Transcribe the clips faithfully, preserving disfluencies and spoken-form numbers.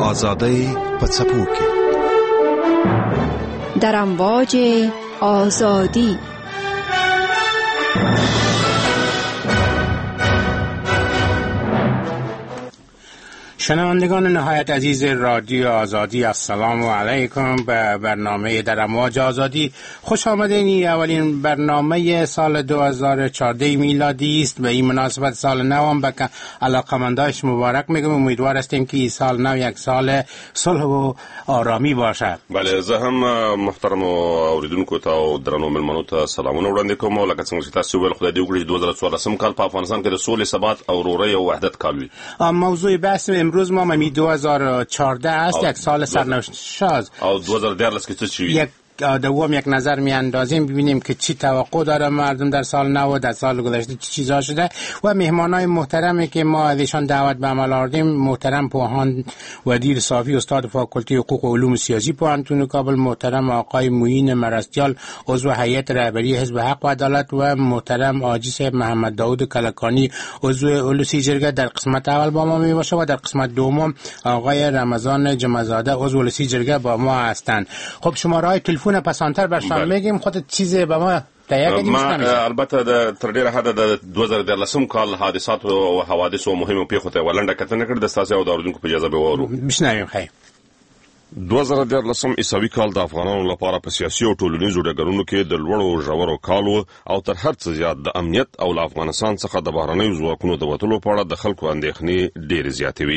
آزادی په څپو کې در امواج آزادی. شنوندگان نهایت عزیز رادیو آزادی، السلام علیکم. به برنامه در امواج آزادی خوش آمدین. این اولین برنامه سال دو هزار و چهارده میلادی است. به این مناسبت سال نو هم به علاقمندانش مبارک میگم. امیدوار هستیم که این سال نو یک سال صلح و آرامی باشه. بله، زه هم محترم اوریدونکو ته او درنو ملمنو ته سلامونه وړاندې کوم. او لکه څنګه چې تاسو ویل، خدای دې وکړي دوه زره څوارلسم کال په افغانستان کې د سولې، ثبات او ورورۍ او وحدت کال وي. موضوع بحث امروز ما می دو هزار و چهارده است، یک سال سرنوشت او دو هزار و دیارلس کې څه شوي. دوم یک نظر می اندازیم ببینیم که چی توقع داره مردم در سال نو و در سال گذشته چی چیزا شده. و مهمانای محترمی که ما ازشان دعوت به عمل آوردیم، محترم پوهان ودیر صافی، استاد فاکولته حقوق و علوم سیاسی پوهنتون کابل، محترم آقای معین مرستیال، عضو هیئت رهبری حزب حق و عدالت، و محترم حاجی صاحب محمد داود کلکانی، عضو اولوسی جرگه در قسمت اول با ما می باشه. و در قسمت دوم آقای رمضان جمعزاده، عضو اولوسی جرگه با ما هستند. خب شماره های تلفن پسانتر برشان میگیم. خودت چیزی به ما تایید کردی؟ ما البته د تر ډیره حد د دوه زره دیارلسم کال حادثات او حوادث او مهمو پیښو ته ولنډه کتنه کړې. د تاسو او د اوریدونکو په اجازه به وورو بشنویم. خیر، دوه زره دیارلسم عیسوي کال د افغانانو لپاره په سیاسي او ټولنیزو ډګرونو کې د لوړو ژورو کالو او تر هر څه زیات د امنیت او افغانستان څخه د بهرنیو ځواکونو د وټلو په اړه د خلکو اندېښنې ډېرې زیاتې وي.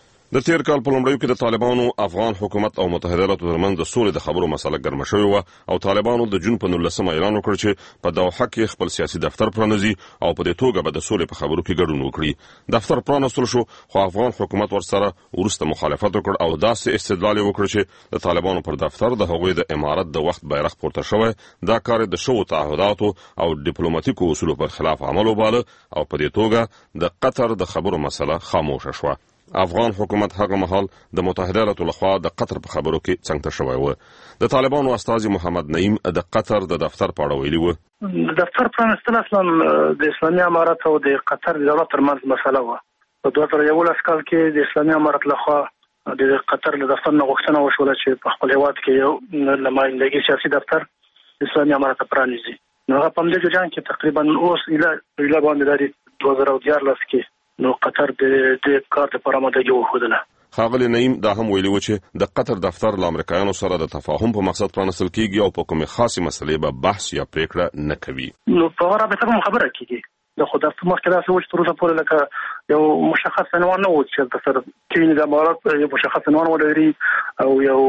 د تیر کال په لومړیو کې د طالبانو افغان حکومت او متحده ایالاتو ترمنځ د سولې د خبرو مسله ګرمه شوې وه او طالبانو د جون په نولسمه اعلان وکړ چې په دوحه کې خپل سیاسي دفتر پرانیزي او په دې توګه به د سولې په خبرو کې ګډون وکړي. دفتر پرانستل شو، خو افغان حکومت ورسره وروسته مخالفت وکړ او داسې استدلال وکړ چې د طالبانو پر دفتر د هغوی د امارت د وخت بیرغ پورته شوی. دا کار د شوو تعهداتو او ډیپلوماټیکو اصولو پر خلاف عمل وباله او په دې توګه د قطر د خبرو مسله خاموشه شوه. افغان حکومت هغه مهال د متحده ایالاتو لخوا د قطر په خبرو کې څنګه شوی و. د طالبانو استازي محمد نعیم د قطر د دفتر په اړه ویلي و. دفتر پرانستل اصلا د اسلامي امارت او د قطر د دولت ترمنځ مسله و. په دوه زره یولس کال کې د اسلامي امارت لخوا د قطر له دفتر نه غوښتنه وشوله چې په خپل هیواد کې یو نمایندګي سیاسي دفتر اسلامي امارت پرانیزي. نو هغه په دې جریان کې تقریبا اوس اله اله باندې د دوه زره دیارلس کې نو قطر د دې کار ته پرامدګي وښودله. ښاغلی نعیم دا هم ویلي و چې د قطر دفتر له امریکایانو سره د تفاهم په مقصد پرانستل کیږي او په کومې خاصې مسلې به بحث یا پریکړه نه کوي. نو په هغه رابطه هم خبره کیږي. د خو دفتر مخکې داسې و چې تر اوسه پورې لکه یو مشخص عنوان نه و چې دفتر کې د امارات یو مشخص عنوان ولري او یو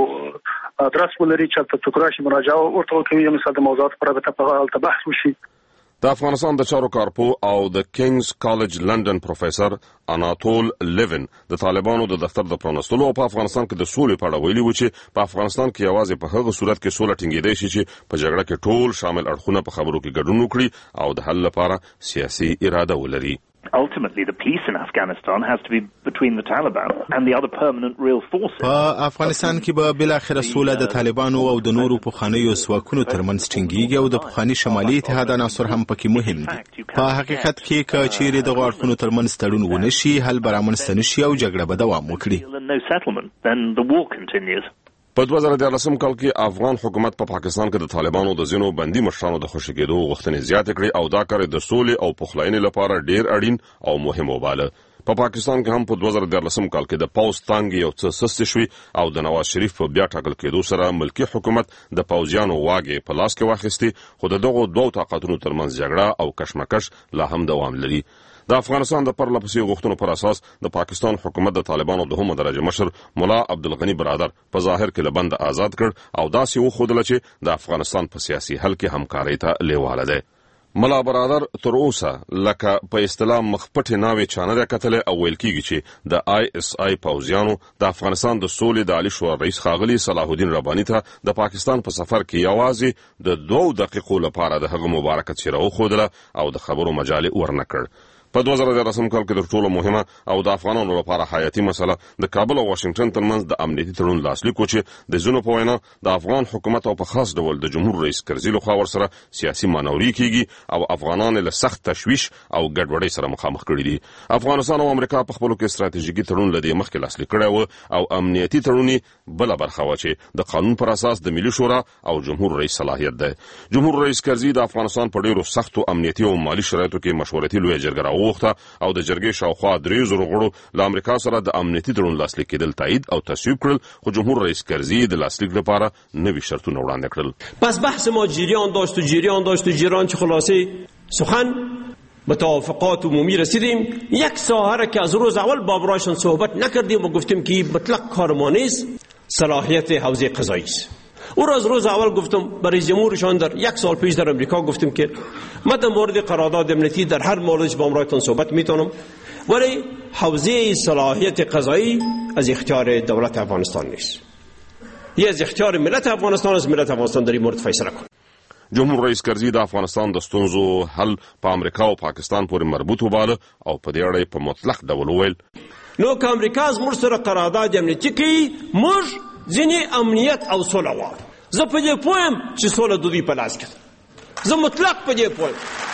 ادرس ولري چې تاسو څوک راشي مراجعه ورته کوي. مثلا د موضوعات په رابطه په اړه بحث وشي. د افغانستان د چارو کارپو او د کینګز کالج لندن پروفیسور اناتول لیون د طالبانو د دفتر د پرانستلو او په افغانستان کې د سولې په اړه ویلي و چې په افغانستان کې یوازې په هغه صورت کې سوله ټینګېدای شي چې په جګړه کې ټول شامل اړخونه په خبرو کې ګډون وکړي او د حل لپاره سیاسي اراده ولري. Ultimately, the peace in Afghanistan has to be between the Taliban and the other permanent real forces. په افغانستان کې به بل اخر سوله د طالبانو او د نورو پخوانیو ځواکونو ترمنځ ټینګیږي او د پخوانی شمالي اتحاد عناصر هم پکې مهم دي. په حقیقت کې که چیرې د غواړخونو ترمنځ تړون ونه شي، حل به رامنځته نه شي او جګړه به دوام وکړي. په دوه زره دیارلسم کال کې افغان حکومت په پا پاکستان کې د طالبانو د ځینو بندي مشرانو د خوشي کېدو غوښتنې زیاتې کړې او دا کار د سولې او پخلاینې لپاره ډیر اړین او مهم وباله. په پا پاکستان کې هم په دوه زره دیارلسم کال کې د پوز تانګ یو څه سست شوي او د نواز شریف په بیا ټاکل کېدو سره ملکی حکومت د پوځیانو واګې په لاس کې واخیستي، خو د دغو دوو طاقتونو ترمنځ جګړه او کشمکش لا هم دوام لري. د افغانستان د پرلپسې غوښتنو پر اساس د پاکستان حکومت د طالبانو د دوهمه درجه مشر مولا عبدالغني برادر په ظاهر کې له بند آزاد کړ او داسې وښودله چې د افغانستان په سیاسي حل کې همکارۍ ته لیواله دی. مولا برادر تر اوسه لکه په اصطلاح مخپټې ناوې چانه ده کتلې او ویل کېږي چې د آی اس آی پوځیانو د افغانستان د سولې د عالی شورا رئیس ښاغلي صلاح الدین رباني ته د پاکستان په سفر کې یوازې د دوو دقیقو لپاره د هغه مبارکه څېره وښودله او د خبرو مجال ورنه کړ. په دوه زره دیارلسم کال کې تر ټولو مهمه او د افغانانو لپاره حیاتي مسله د کابل او واشنگټن ترمنځ د امنیتي تړون لاسلیک و چې د ځینو په وینا د افغان حکومت او په خاص ډول د جمهور رئیس کرزي لخوا ورسره سیاسي مانوري کیږي او افغانان له سخت تشویش او ګډوډۍ سره مخامخ کړي دي. افغانستان او امریکا په خپلو کې ستراتیژیکي تړون لدی مخکې لاسلیک کړی و او امنیتي تړون بل برخه و چې د قانون پر اساس د ملي شورا او جمهور رئیس صلاحیت ده. جمهور رئیس کرزي د افغانستان په ډیرو سختو امنیتي او مالی شرایطو کې مشورتي لویه جرګه راوغوښته او د جرګې شاوخوا درې زره غړو له امریکا سره د امنیتي تړون لاسلیک کېدل تایید او تصویب کړل، خو جمهور رئیس کرزي د لاسلیک لپاره نوي شرطونه وړاندې کړل. پس بحث ما جریان داشت و جریان داشت و جریان چه خلاصه سخن به توافقات عمومی رسیدیم. یک ساحه را که از روز اول با برایشان صحبت نکردیم و گفتیم که مطلق کار ما نیست، صلاحیت حوزه قضایی است. او را از روز اول گفتم برای جمهورشان در یک سال پیش در امریکا گفتیم که من در مورد قرارداد امنیتی در هر موردش با امرایتان صحبت میتونم، ولی حوزه صلاحیت قضایی از اختیار دولت افغانستان نیست، یه از اختیار ملت افغانستان است. ملت افغانستان در این مورد فیصله کنه. جمهور رئیس کرزي د افغانستان د ستونزو حل په امریکا او پاکستان پورې مربوط وباله او په دې اړه په مطلق ډول وویل نو که امریکا از موږ سره قرارداد امنیتي کوي، موږ ځینې امنیت او سوله غواړو. زه په دې پوهم چې سوله د دوی په لاس کې ده، زه مطلق په دې پوهم.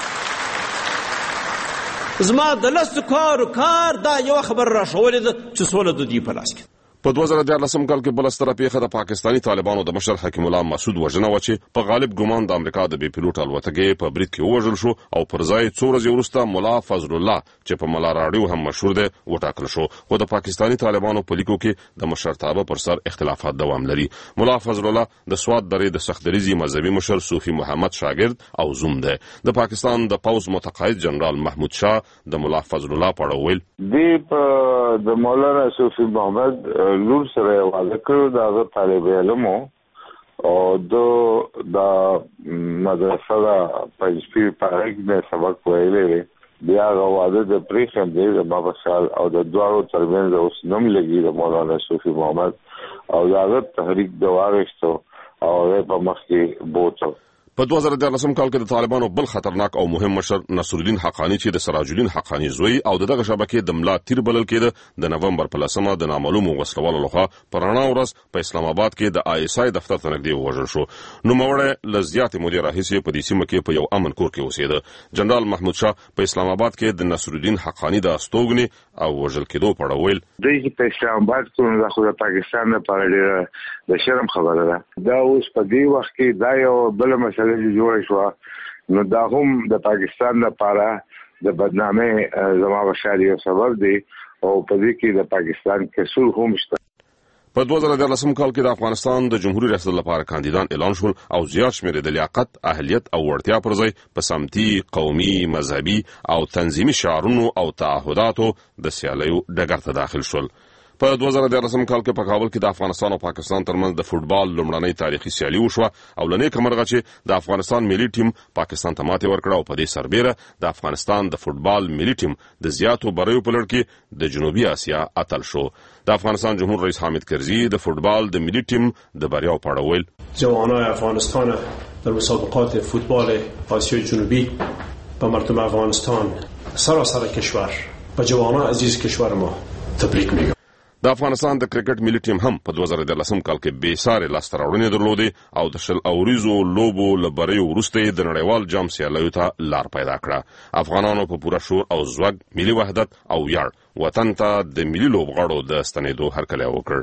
زما د لسو کارو کار دا یوه خبره راښولې ده چې سوله د دوی په لاس کې ده. په دوه زره دیارلسم کال کې بله ستره پیښه د پاکستاني طالبانو د مشر حکیم الله مسعود وژنه وه چې په غالب ګمان د امریکا د بې پیلوټ الوتکې په برید کې ووژل شو او پر ځای څو ورځې وروسته ملا فضل الله چې په ملا راډیو هم مشهور دی وټاکل شو. خو د پاکستاني طالبانو په لیکو کې د مشرتابه پر سر اختلافات دوام لري. ملا فضل الله د سوات درې د سختدریځي مذهبي مشر صوفي محمد شاګرد او زوم دی. د پاکستان د پوځ متقاعد جنرال محمود شاه د ملا فضل الله په اړه وویل دی په د مولانا صوفي محمد لور سره واده کړو، د هغه طالب علم او د مدرسه د پنځپیر پاره کې سبق ویلی، بیا هغه واده د پرېښم دی د بابا سال او د دواړو ترمنځ اوس نوم لګي د مولانا صوفي محمد او د هغه تحریک د واغېستو او هغه په مخ کې بوتو. په دوه زره دیارلسم کال کې د طالبانو بل خطرناک او مهم مشر نصرالدین حقانی چې د سراج الدین حقانی زوی او دغه شبکې د ملا تیر بلل کېده، د نومبر په لسمه د نامعلومو وسلوالو لخوا په رڼا ورځ په اسلام آباد کې د آی اس آی دفتر ته نږدې ووژل شو. نوموړی له زیاتې مودې راهیسې په دې سیمه کې په یو امن کور کې اوسېده. جنرال محمود شاه په اسلام آباد کې د نصرالدین حقانی د استوګنې او وژل کېدو په اړه ویل دوی چې په اسلام آباد کې نو خو د پاکستان لپاره ډېره د شرم خبره ده. دا اوس په دې وخت کې دا یو بله مسله چې جوړه شوه، نو دا هم د پاکستان لپاره د بدنامۍ زما بشار یو سبب دی او په دې کې د پاکستان قصور هم شته. په دوه زره دیارلسم کال کې د افغانستان د جمهوریت ریاست لپاره کاندیدان اعلان شول او زیات شمېر د لیاقت، اهلیت او وړتیا پر ځای په سمتي، قومي، مذهبي او تنظیمي شعارونو او تعهداتو د سیالیو ډګر ته داخل شول. په دوه زره دیارلسم کال کې په کابل کې د افغانستان او پاکستان ترمنځ د فوټبال لومړنۍ تاریخي سیالي وشوه او له نیکه مرغه چې د افغانستان ملي ټیم پاکستان ته ماتې ورکړه او په دې سربیره د افغانستان د فوټبال ملي ټیم د زیاتو بریو په لړ کې د جنوبي اسیا اتل شو. د افغانستان جمهور رئیس حامد کرزي د فوټبال د ملي ټیم د بریاو په اړه ویل جوانای افغانستان در مسابقات فوتبال آسیای جنوبی به مردم افغانستان سراسر کشور و جوانای عزیز کشور ما تبریک میگم. د افغانستان د کرکټ ملي ټیم هم په دوه زره دیارلسم کال کې بې سارې لاسته راوړنې درلودې او د شل اوریزو لوبو له بریو وروسته یې د نړیوال جام سیالیو ته لار پیدا کړه. افغانانو په پوره شور او ځواک ملي وحدت او ویاړ وطن ته د ملي لوبغاړو د ستنېدو هرکلی وکړ.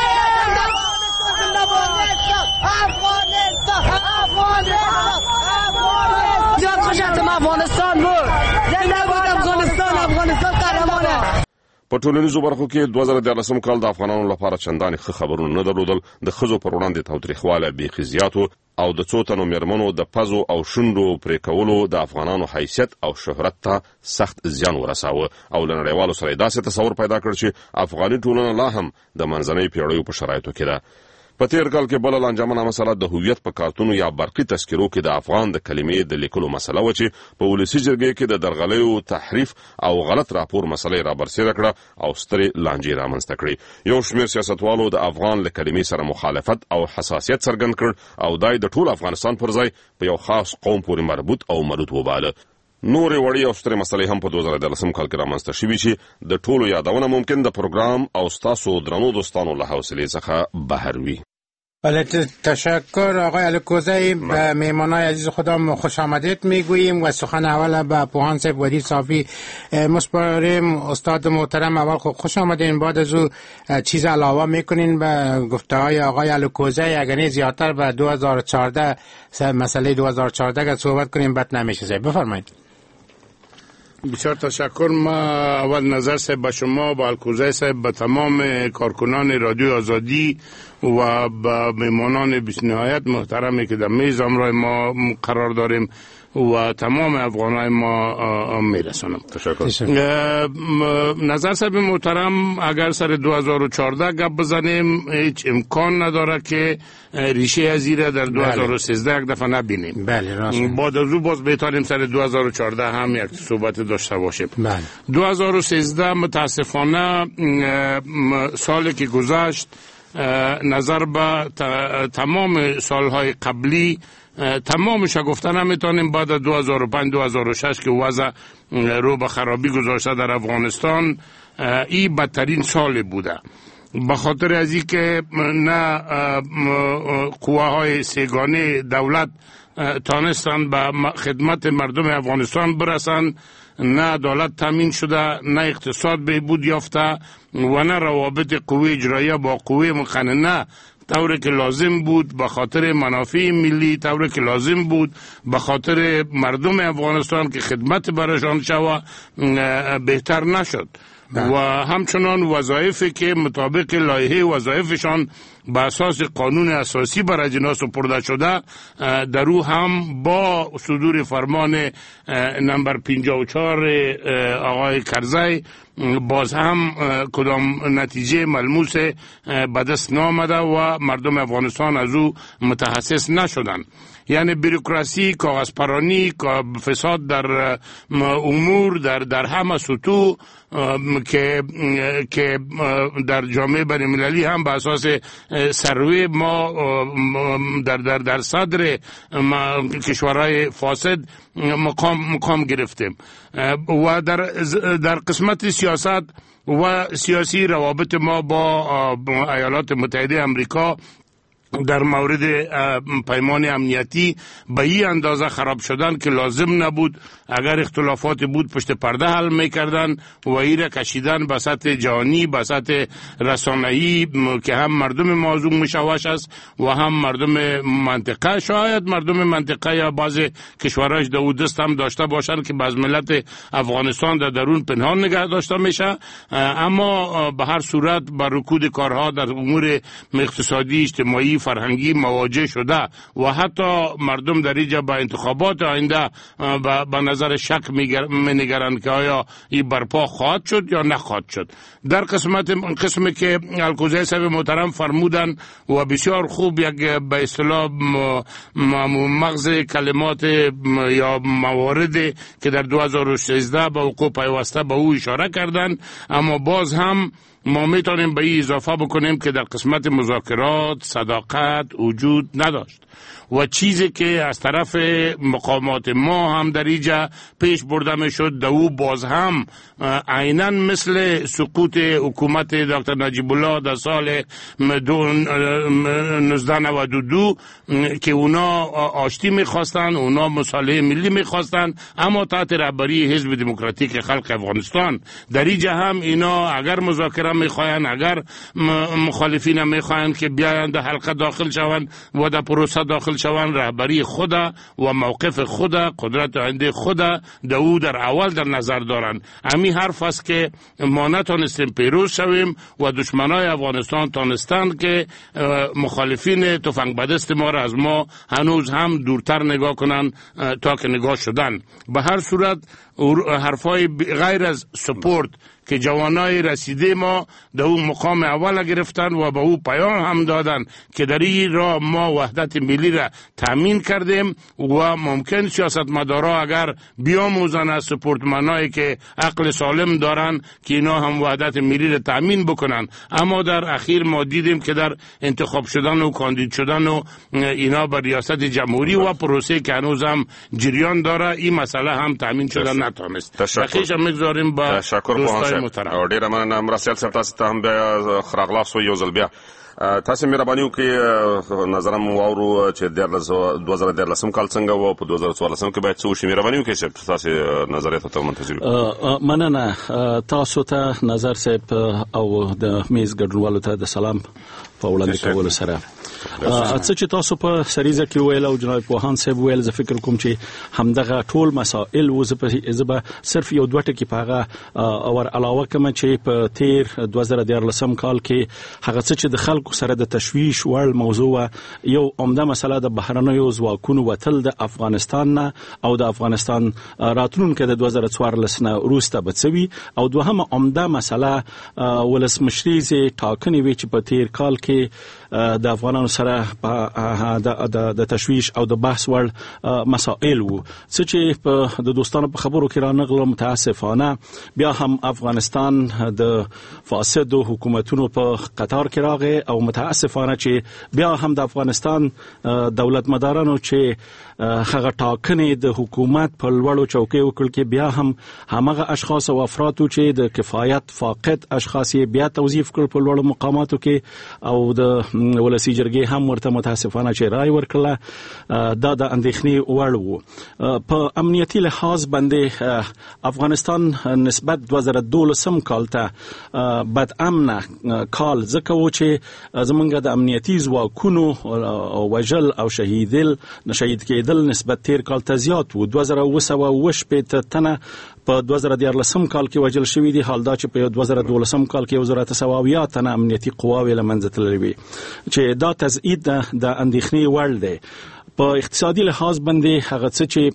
په ټولنیزو برخو کې دوه زره دیارلسم کال د افغانانو لپاره چندانې ښه خبرونه نه درلودل. د ښځو پر وړاندې تاوتریخوالی بیخي زیات و او د څو تنو میرمنو د پزو او شونډو پرې کولو د افغانانو حیثیت او شهرت ته سخت زیان ورساوه او له نړیوالو سره یې داسې تصور پیدا کړ چې افغاني ټولنه لا هم د منځنۍ پیړیو په شرایطو کې ده. په تیر کال کې بله لانجمنه مسله د هویت په کارتونو یا برقي تذکرو کې د افغان د کلمې د لیکلو مسله و چې په ولسي جرګې کې د درغلیو تحریف او غلط راپور مسله را برسېره کړه او سترې لانجې رامنځته کړې. یو شمېر سیاستوالو د افغان له کلمې سره مخالفت او حساسیت څرګند کړ او دا د ټول افغانستان پر ځای په یو خاص قوم پورې مربوط او مربوط وباله. نور وړي او سترې مسلې هم په دوه زره دولسم کال کې رامنځته شوي چې د ټولو یادونه ممکن د پروګرام او ستاسو درنو دوستانو له حوصلې څخه بهر وي. بله تشکر آقای الکوزی. به مهمانای عزیز خودم خوش آمدید میگوییم و سخن اول به پوهان صاحب ودی صافی مسپاریم. استاد محترم اول خوب خوش آمدین، بعد از او چیز علاوه میکنین به گفته های آقای الکوزی، اگر زیادتر به دو هزار و چهارده مسئله دو هزار و چهارده که صحبت کنیم بد نمیشه. بفرمایید. بسیار تشکر. ما اول نظر صاحب به شما، با الکوزی صاحب، به تمام کارکنان رادیو آزادی و به مهمانان بس نهایت محترمی که در میز امروز ما قرار داریم و تمام افغانای ما میرسانم. تشکر. نظر صاحب محترم، اگر سر دو هزار و چهارده گپ بزنیم هیچ امکان نداره که ریشه از ایره در دو هزار و سیزده یک دفعه نبینیم. بله راست. بعد از او باز بهتریم سر دو هزار و چهارده هم یک صحبت داشته باشیم. بله. دو هزار و سیزده متاسفانه سالی که گذشت نظر به تمام سالهای قبلی تمامش گفتن نمیتونیم. بعد دو هزار و پنج دو هزار و شش که وضع رو به خرابی گذاشته در افغانستان، این بدترین سال بوده، به خاطر از این که نه قواهای سیگانه دولت تانستند به خدمت مردم افغانستان برسند، نه عدالت تامین شده، نه اقتصاد بهبود یافته و نه روابط قوه اجراییه با قوه مقننه طوری که لازم بود به خاطر منافع ملی، طوری که لازم بود به خاطر مردم افغانستان که خدمت برشان شود بهتر نشد. و همچنان وظایفی که مطابق لایحه وظایفشان به اساس قانون اساسی برای جنا سپرده شده، در او هم با صدور فرمان نمبر پنجاه و چهار آقای کرزی باز هم کدام نتیجه ملموس به دست نامده و مردم افغانستان از او متحسس نشدند. یعنی بروکراسی، کاغذپرانی، فساد در امور در در همه سطوح که که در جامعه بین المللی هم به اساس سروی ما در در در صدر کشورهای فاسد مقام مقام گرفتیم و در در قسمت سیاست و سیاسی روابط ما با ایالات متحده آمریکا در مورد پیمان امنیتی به این اندازه خراب شدن که لازم نبود. اگر اختلافات بود پشت پرده حل میکردن و این را کشیدن به سطح جهانی، به سطح رسانه‌ای که هم مردم موضوع مشوش است و هم مردم منطقه. شاید مردم منطقه یا بعض کشورهاش دو دست هم داشته باشند که بعض ملت افغانستان در درون پنهان نگه داشته میشه، اما به هر صورت با رکود کارها در امور اقتصادی، اجتماعی، فرهنگی مواجه شده و حتی مردم در اینجا با انتخابات آینده به نظر شک می‌نگرند که آیا این برپا خواهد شد یا نخواهد شد. در قسمت قسمی که الکوزی صاحب محترم فرمودن و بسیار خوب یک به اصطلاح مغز کلمات یا موارد که در دو هزار و سیزده به وقوع پیوسته به او اشاره کردند، اما باز هم ما میتونیم به این اضافه بکنیم که در قسمت مذاکرات صداقت وجود نداشت و چیزی که از طرف مقامات ما هم در اینجا پیش برده میشد در او باز هم عیناً مثل سقوط حکومت دکتر نجیب الله در سال نوزده نود و دو که اونا آشتی میخواستن، اونا مصالحه ملی میخواستن، اما تحت رهبری حزب دموکراتیک خلق افغانستان در اینجا هم اینا اگر مذاکره میخواین، اگر مخالفین میخواین که بیاین در حلقه داخل شوند و در پروسه داخل شوند، رهبری خود و موقف خود، قدرت آینده خود در او در اول در نظر دارند. همین حرف است که ما نتونستیم پیروز شویم و دشمنای افغانستان تانستند که مخالفین تفنگ به دست ما را از ما هنوز هم دورتر نگاه کنند تا که نگاه شدن. به هر صورت حرفای غیر از سپورت که جوانای رسیده ما در اون مقام اول گرفتن و به او پیام هم دادن که در این راه ما وحدت ملی را تامین کردیم و ممکن سیاستمدارا اگر بیاموزن از سپورتمنایی که عقل سالم دارن که اینا هم وحدت ملی را تامین بکنن. اما در اخیر ما دیدیم که در انتخاب شدن و کاندید شدن و اینا بر ریاست جمهوری و پروسه که هنوز هم جریان داره این مسئله هم تامین شدن نتونست. تشکر میگذاریم با دوستای محترم. ډیره مننه مرسل صاحب، تاسو ته هم بیا خراغلاس و یو ځل بیا تاسو مهرباني وکړئ نظر مو واورو چې دوه زره دیارلسم کال څنګه و په دوه زره څوارلسم کې باید څه وشي. مهرباني وکړئ چې تاسو نظریات ته منتظر یو. مننه تاسو ته نظر صاحب او د میز ګډونوالو ته د سلام په وړاندې کولو سره څه چې تاسو په سریزه کې ویل او جناب پوهان صاحب ویل، زه فکر کوم چې همدغه ټول مسائل و زه صرف یو دوه ټکي په هغه اور علاوه کوم چې په تیر دوه زره دیارلسم کال کې هغه څه چې د خلکو سره د تشویش وړ موضوع یو عمده مسله د بهرنیو ځواکونو وتل د افغانستان نه او د افغانستان راتلونکي د دوه زره څوارلس نه وروسته بڅوي، او دوهمه عمده مسله ولسمشري ټاکنې وی چې په تیر کال کې د افغانانو سره د د تشویش او د بحث وړ مسائل وو، څه چې په د دوستانو په خبرو کې رانغله متاسفانه بیا هم افغانستان د فاسد حکومتونو په قطار کې راغی او متاسفانه چې بیا هم د افغانستان دولت مدارانو چې هغه ټاکنې د حکومت په لوړو چوکیو کې بیا هم همغه اشخاص او افراد چې د کفایت فاقد اشخاص بیا توظیف کړ په لوړو مقاماتو کې او د ولسی جرګې هم ورته متاسفانه چې رائے ورکړه دا د اندېښنې وړ وو. په امنیتي لحاظ باندې افغانستان نسبت دوه زره دولسم کال ته بد امنه کال ځکه و چې زمونږ د امنیتي ځواکونو وژل او شهیدل نشهید کېدل نسبت تیر کال ته زیات وو. دوه زره اوه سوه اوه شپېته تنه په دوه زره دیارلسم کال کې وژل شوي دي، حال دا چې په دوه زره دولسم کال کې یو زره اته سوه اویا تنه امنیتي قواوې له منځه تللې وي چې دا تضعیف د اندېښنې وړ دی. په اقتصادي لحاظ باندې هغه څه چې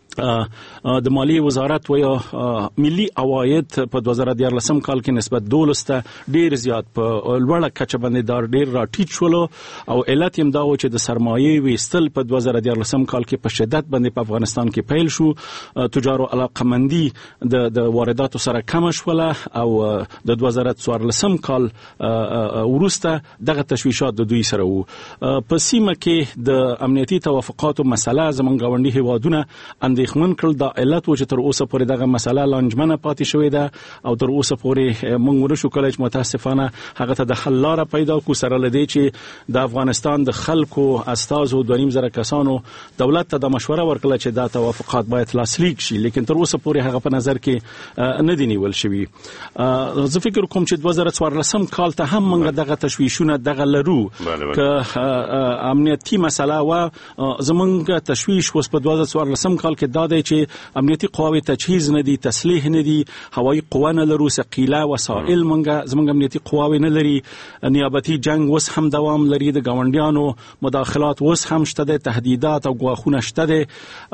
د مالی وزارت و یا ملي عواید په دوه زره دیارلسم کال کې نسبت دولس ته ډیر زیات په لوړه کچه باندې دار ډیر راټیټ شول او علت هم دا و چې د سرمایې ویستل په دوه زره دیارلسم کال کې په شدت باندې په افغانستان کې پیل شو، تجارو علاقمندي د د وارداتو سره کم شول او د دوه زره څوارلسم کال وروسته دغه تشویشات د دوی سره وو. په سیمه کې د امنیتي توافقاتو مسله زمونږ غونډي هیوادونه اندېښمن کړل. دا علت و چې تر اوسه پورې دغه مسله لانجمنه پاتې شوې ده او تر اوسه پورې موږ ورشو کله چې متاسفانه هغه ته د حل لاره پیدا کو سره لدی چې د افغانستان د خلکو استازو دوه نیم زره کسانو دولت ته د مشوره ورکړه چې دا توافقات باید لاسلیک شي، لیکن تر اوسه پورې هغه په نظر کې نه دی نیول شوی. زه فکر کوم چې دوه زره څوارلسم کال ته هم موږ دغه تشویشونه دغه لرو که امنیتي مسله و زمونږ تشویش وس په دوه زره څوارلسم کال کې دا دی چې امنیتي قواوې تجهیز نه دي، تسلیح نه دي، هوایي قوا نه لرو، ثقيله وسایل مونږ زمونږ امنیتي قواوې نه لري، نیابتي جنگ وس هم دوام لري، د گاونډیانو مداخلات وس هم شته دي، تهدیدات او غواخونه شته دي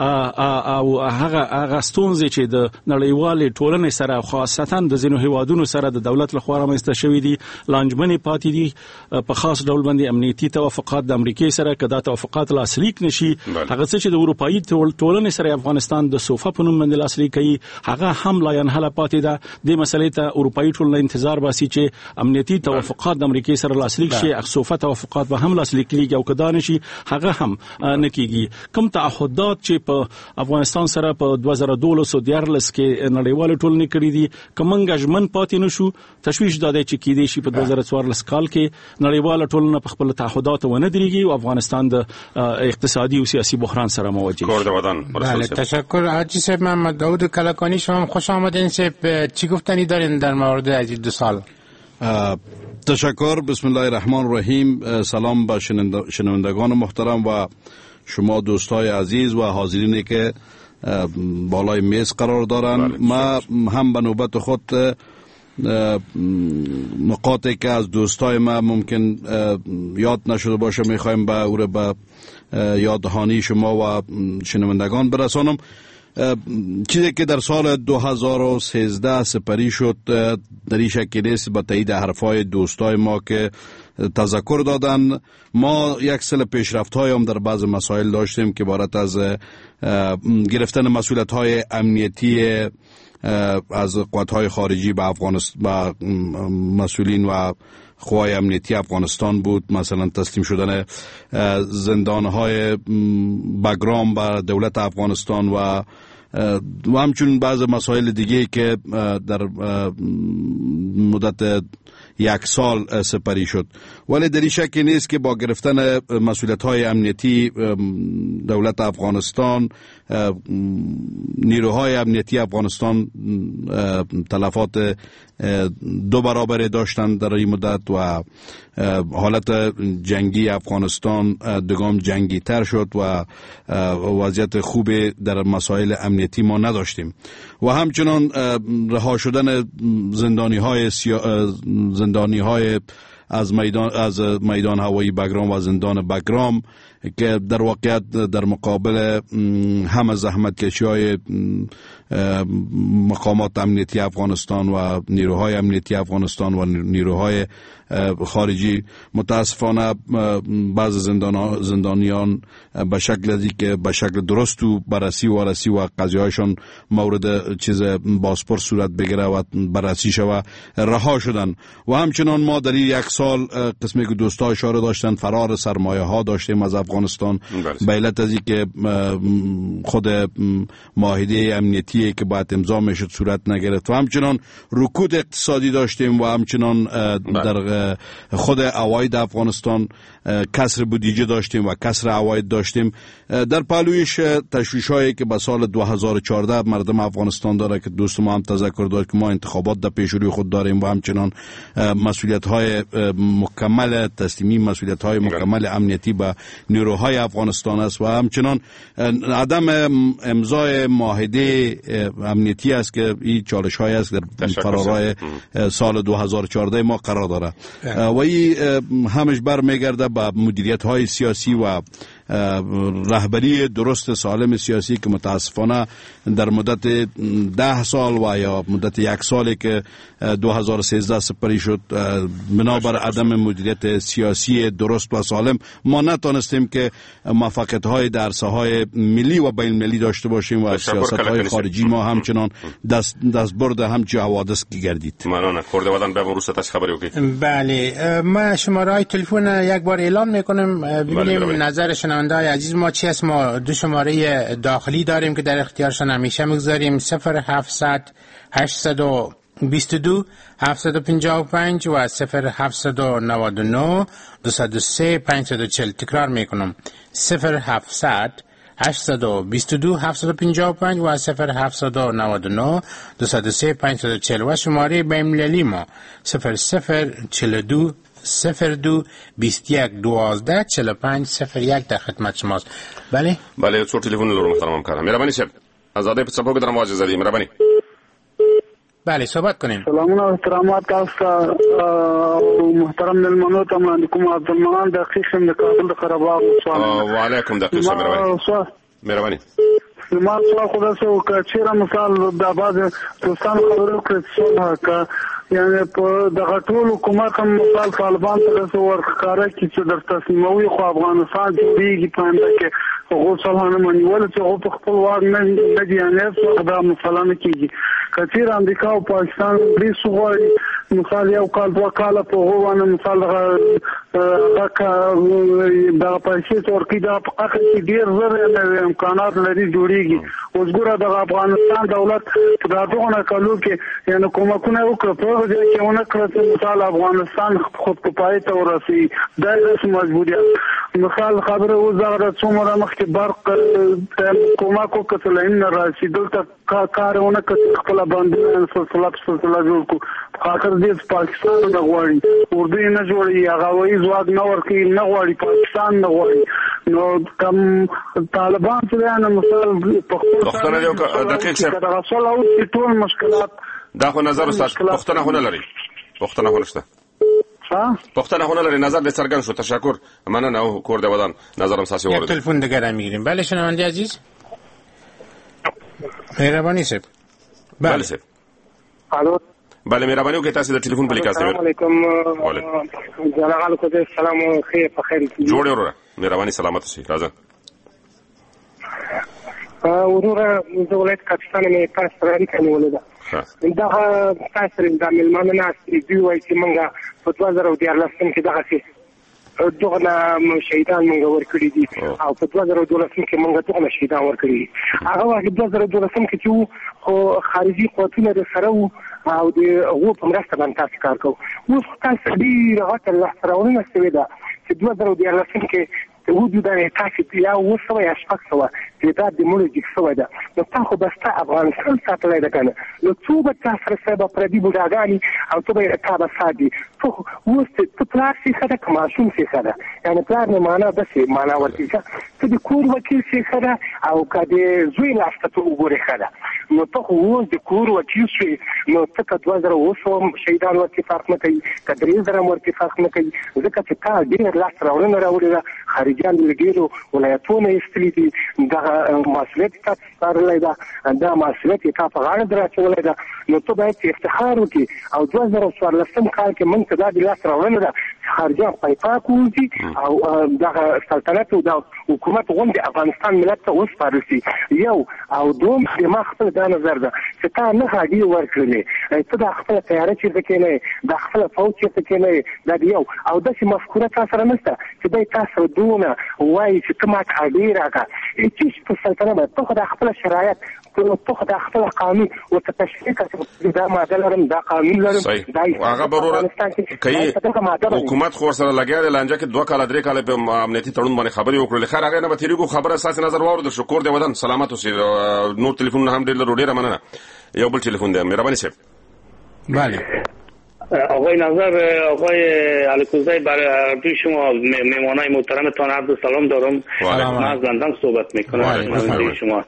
او هغه هغه ستونزې چې د نړیوالې ټولنې سره خاصتا د ځینو هیوادونو سره د دولت لخوا رامنځته شوې دي لانجمنې پاتې دي. په خاص ډول باندې امنیتي توافقات د امریکای سره کدا توافقات لاسلیک نشي، هغه څه چې د اروپאי ټولنې سره افغانستان د صوفه په نوم باندې لاسلیک کوي هغه هم لا ينحل پاتې ده. د مسلې ته اروپאי ټولنه انتظار باسي چې امنیتي توافقات د امریکای سره لاسلیک شي، صوفه توافقات به هم لاسلیک کیږي او کدا نشي هغه هم نکېږي. کوم تعهدات چې په افغانستان سره په دوه زره دولس دیارلس کې نړیوال ټولنې کړې دي کومنګ ژمن پاتې نشو، تشویش داده چې کېدې شي په دوه زره څوارلس کال کې نړیوال ټولنه په خپل تعهدات ونه درېږي او افغانستان د اقتصادي او سیاسي بحران سره مواجه شي. بله تشکر. حاجی صاحب محمد داود کلکانی شما خوش آمدین. صاحب چی گفتنی دارین در مورد از دو سال؟ تشکر. بسم الله الرحمن الرحیم. سلام به شنوندگان محترم و شما دوستای عزیز و حاضرینی که بالای میز قرار دارن. ما هم به نوبت خود نقاطی که از دوستای ما ممکن یاد نشده باشه میخوایم به او به یادهانی شما و شنوندگان برسانم. چیزی که در سال دو هزار و سیزده سپری شد در این شکل نیست با تایید حرفای دوستای ما که تذکر دادن. ما یک سل پیشرفت های هم در بعض مسائل داشتیم که عبارت از گرفتن مسئولیت های امنیتی از قوات خارجی به افغانستان، به مسئولین و قوای امنیتی افغانستان بود، مثلا تسلیم شدن زندانهای بگرام به دولت افغانستان و و همچنین بعض مسائل دیگه که در مدت یک سال سپری شد. ولی در این شک نیست که با گرفتن مسئولیت های امنیتی دولت افغانستان، نیروهای امنیتی افغانستان تلفات دو برابر داشتند در این مدت و حالت جنگی افغانستان دگام جنگی تر شد و وضعیت خوبی در مسائل امنیتی ما نداشتیم و همچنان رها شدن زندانی های سیا... زندانی های از میدان از میدان هوایی بگرام و زندان بگرام که در واقعیت در مقابل همه زحمتکشی های مقامات امنیتی افغانستان و نیروهای امنیتی افغانستان و نیروهای خارجی متاسفانه بعض زندان زندانیان به شکل دی که به شکل درست و بررسی و وارسی و قضیه‌هایشان مورد چیز پاسپورت صورت بگیره و بررسی شوه رها شدن و همچنان ما در یک سال قسمی که دوستا اشاره داشتن فرار سرمایه ها داشتیم از افغانستان به علت از اینکه خود معاهده امنیتی که باید امضا میشد صورت نگرفت و همچنان رکود اقتصادی داشتیم و همچنان در خود عواید افغانستان کسر بودجه داشتیم و کسر عواید داشتیم. در پهلویش تشویش‌هایی که به سال دو هزار و چهارده مردم افغانستان داره که دوست ما هم تذکر داد که ما انتخابات در پیش روی خود داریم و همچنان مسئولیت‌های مکمل تسلیمی، مسئولیت‌های مکمل امنیتی به نیروهای افغانستان است و همچنان عدم امضای معاهده امنیتی است که این چالش‌های است در فرارای سال دو هزار و چهارده ما قرار داره و این همش برمیگرده به مدیریت‌های سیاسی و رهبری درست سالم سیاسی که متاسفانه در مدت ده سال و یا مدت یک سالی که دو هزار و سیزده سپری شد بنابر عدم مدیریت سیاسی درست و سالم ما نتونستیم که موفقیت‌های در ساحه‌های ملی و بین المللی داشته باشیم و سیاست‌های خارجی ما همچنان دست دست برد همچی حوادث کی گردید. ممنون. کرده ودان به روسیتش خبری اوکی. بله، ما شماره‌های تلفن یک بار اعلام می‌کنیم ببینیم نظر شنونده‌های عزیز ما چی است. ما دو شماره داخلی داریم که در اختیارشان همیشه می‌گذاریم: صفر هفتصد هشتصد و بیست و دو هفتصد و پنجاه و پنج و صفر هفتصد و نود و نه دویست و سه پانصد و چهل. تکرار میکنم: صفر هفتصد هشتصد و بیست و دو هفتصد و پنجاه و پنج و صفر هفتصد و نود و نه دویست و سه پانصد و چهل و شماره بین‌المللی ما صفر صفر چهل و دو صفر دو بیست و یک دوازده چهل و پنج صفر یک در خدمت شماست. بله بله چور تلفن لورو محترمم کارم. مهربانی شب آزاده په څپو کې درم واجه زدي. مهربانی. بله صحبت کنیم. سلامونه و احترامات تاسو محترم ملمنو ته علیکم عبدالمنان دقیق من کابل د قرهباغ و علیکم دقیق مهربانی. مهربانی. ما څو خدای سو کچیره مثال د باز دوستانو خبرو کې څو کا یعنی په دغه ټول حکومت هم مثال طالبان ته څو ورخاره کی چې در تسلیموي خو افغانستان جوړیږي پاند کې غوښتلانه منیول چې او په خپل وار نه نه دی نه څو دا مثلا نه کیږي کثیر امریکا او پاکستان دې سوغوري مثال یو کال دوه کال په هوانه مثال هغه دا پیسې ترکی دا په اخر کې ډیر زر امکانات لري جوړیږي. اوس ګوره د افغانستان دولت په دغه کالو کې یعنی کومکونه وکړه په دې کې ونه کړل مثال افغانستان خود په پای ته ورسي دا د مجبوریت مثال خبره و زغره څومره مخکې برق کومک وکړل ان راشي دلته کارونه کوي خپل باندې سلسله سلسله جوړ کو خاطر دې پاکستان نه غواړي اردو نه جوړي هغه وایي ځواک نه ورکي نه غواړي پاکستان نه غواړي نو کم طالبان چې نه مثال په پښتنه یو دقیق شه دا اصل او ټول مشکلات دا خو نظر استاد پښتنه خو نه لري پښتنه خو نشته ها پښتنه خو نه لري نظر دې څرګند شو. تشکر مننه او کور د ودان نظرم ساسي ورته تلفن دګر میگیریم. بله شنونده عزیز مهربانی صاحب. بله صاحب. الو. بله مهرباني وکړئ تاسو د ټلیفون په لیکه سره. السلام علیکم. وعلیکم. جناب کو دې سلام او خیر په خیر. جوړ وروره. مهرباني سلامت شي. راځه. وروره د ولایت کاپیټان مې تاسو سره اړیکه نیولې ده. دا تاسو د ملمانو نه دی وایي چې موږ په دوه زره دیارلسم کې دغه څه دغه شهیدان موږ ورکړي دي او په دوه زره دولسم کې موږ دغه شهیدان ورکړي دي. هغه وخت دوه زره دولسم کې چې خو خارجي قوتونه د سره او د هغو په مرسته باندې تاسو کار کوو. اوس تاسو ډېره غټه لاسته راوړنه شوې ده چې دوه زره دیارلسم کې وجود یې تاسو یا اوه سوه یا شپږ سوه تعداد د مړو جګ شوی ده. نو تا خو به ستا افغانستان ساتلی ده که نه، نو څو به تا سره سره به پردي بوډاګانې او ته به تا به ساتي. ته اوس ته پلار سیښه ده که ماشوم سیښه ده؟ یعنې پلار مې معنا داسې معنا ورکړي ته د کور وکیل سیښه ده او که د زوی لاس ته ته وګورې ښه ده. نو ته خو اوس د کور وکیل شوې، نو ته که دوه زره اوه سوه شهیدان ورته فرق نه کوي، که درې زره ورته فرق نه کوي، ځکه چې تا ډېر لاسته راوړنه راوړې ده. خارجیان له ډېرو ولایتونو ایستلي دي، دغه مسؤلیت تا سپارلی ده، دا مسؤلیت یې تا په غاړه در اچولی ده. نو ته باید افتخار وکړي او دوه زره څوارلسم کال کې موږ ته دا د لاسته راوړنه ده چې خارجیان پایپاک ووځي او دغه سلطنت او د حکومت غوندې افغانستان ملت ته وسپارل شي. یو او دوم ما خپل دا نظر ده چې تا نه هډې ورکړلې، ته دا خپله تیاره چېرته کېنی، دا خپله فوج چېرته کېنی، دا د یو او داسې مفکوره تا سره نشته چې دی تا سره دونه وایي چې ته ما ته هډې راکړه. هېڅ په سلطنت باندې ته خو دا خپله شرایط، ته خو دا خپله قانون ورته تشریح کړه، دا ماده لرم، دا قانون لرم، دا هغه به وروره کوي. حکومت خو ورسره لګیا دی، لانجه کې دوه کاله درې کاله په امنیتي تړون باندې خبرې وکړلې. خیر هغې نه به تېرېږو. خبره ستاسې نظر واورېدل شو. کور دې ودان سلامت اوسې. نور تلیفونونه هم ډېر لرو. ډېره مننه. یو بل تلیفون دی. مهرباني صاحب. بله آقای نظر، آقای علیکوزی، برای دوی شما میمانای محترمتان عرض سلام دارم. من از لندن صحبت میکنم. من شما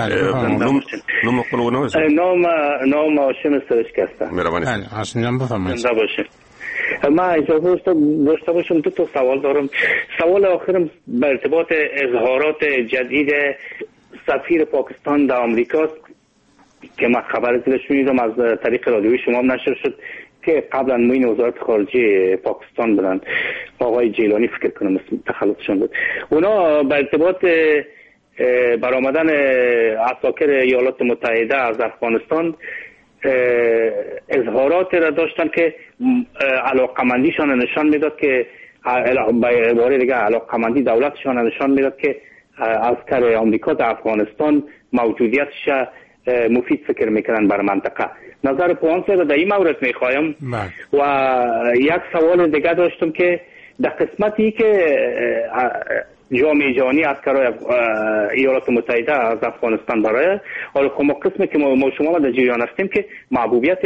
نام نام هاشم سرشک هستم. بله هاشم بفرمایید. زنده باشید. من اجازه داشته باشم دو تا سوال دارم. سوال آخرم به ارتباط اظهارات جدید سفیر پاکستان در آمریکا که من خبر زیرش شنیدم از طریق رادیوی شما نشر شد که قبلا معین وزارت خارجه پاکستان بودن، آقای جیلانی فکر کنم تخلصشون بود. اونا به ارتباط برآمدن عساکر ایالات متحده از افغانستان اظهارات را داشتن که علاقمندیشان نشان میداد که به عباره دیگه علاقمندی دولتشان نشان میداد که عسکر آمریکا در افغانستان موجودیتش مفید فکر میکنن بر منطقه. نظر پوانسه در این مورد میخوایم. و یک سوال دیگه داشتم که در قسمتی که جامعه جهانی عسکرای ایالات متحده از افغانستان برای حالا ما قسمی که ما شما در جریان هستیم که محبوبیت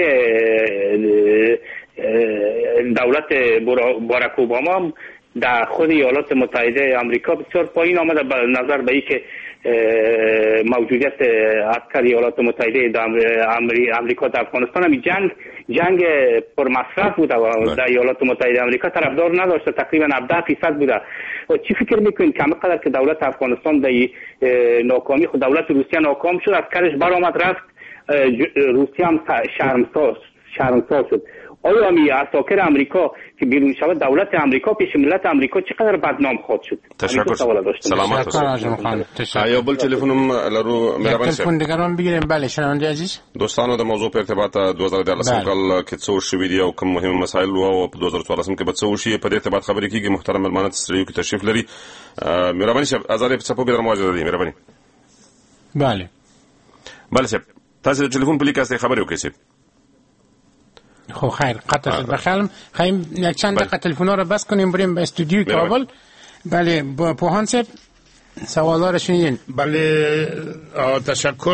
دولت باراک اوباما در خود ایالات متحده آمریکا بسیار پایین آمده به نظر به این که موجودیت عسکر ایالات متحده در آمریکا در افغانستان هم جنگ جنگ پر مصرف بوده و در ایالات متحده آمریکا طرفدار نداشته، تقریبا هفده فیصد بوده. و چی فکر میکنید که همقدر که دولت افغانستان در ناکامی خود دولت روسیه ناکام شد، عسکرش برآمد رفت، روسیه هم شرمسار شرمسار شد. آیا همی عساکر امریکا که بیرون شود دولت امریکا پیش ملت امریکا چقدر بدنام خواهد شد؟ تشکر. سلامت باشید. یا بل تلفنم لرو مهرباني تلفن دیگران بگیریم. بله شنونده عزیز، دوستانو د موضوع په ارتباط دوه زره دیارلسم کال کې څو شوي دي او کوم مهم مسایل او په دوه زره څوارلسم کې به څه وشي په دې ارتباط خبرې کیږي. محترم ملمانه تسریو کې تشریف لري. مهرباني صاحب ازارې په څپو کې در موجود دي. مهرباني. بله بله صاحب تاسو د تلیفون په لیک کې خبرې وکړئ. خب خیر قطع شد. بخیرم خواهیم یک چند دقیقه تلفن‌ها رو بس کنیم بریم به استودیوی کابل. بله پوهان صاحب سوالا رو شنیدین. بله تشکر.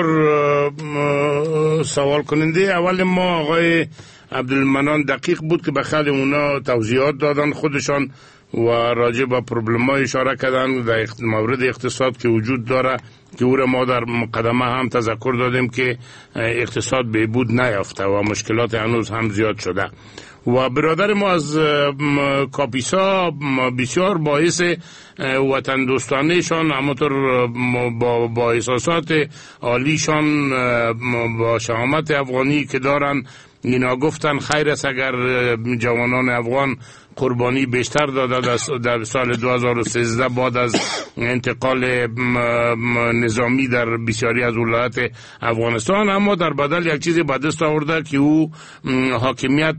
سوال کننده اول ما آقای عبدالمنان دقیق بود که بخیلی اونا توضیحات دادن خودشان و راجع به پروبلم‌ها اشاره کردن در مورد اقتصاد که وجود داره که او را ما در مقدمه هم تذکر دادیم که اقتصاد بهبود نیافته و مشکلات هنوز هم زیاد شده و برادر ما از کاپیسا بسیار باعث وطن دوستانهشان، همونطور با, با احساسات عالیشان، با شهامت افغانی که دارن، اینا گفتن خیر است اگر جوانان افغان قربانی بیشتر داده در سال دو هزار و سیزده بعد از انتقال نظامی در بسیاری از ولایات افغانستان، اما در بدل یک چیزی به دست آورده که او حاکمیت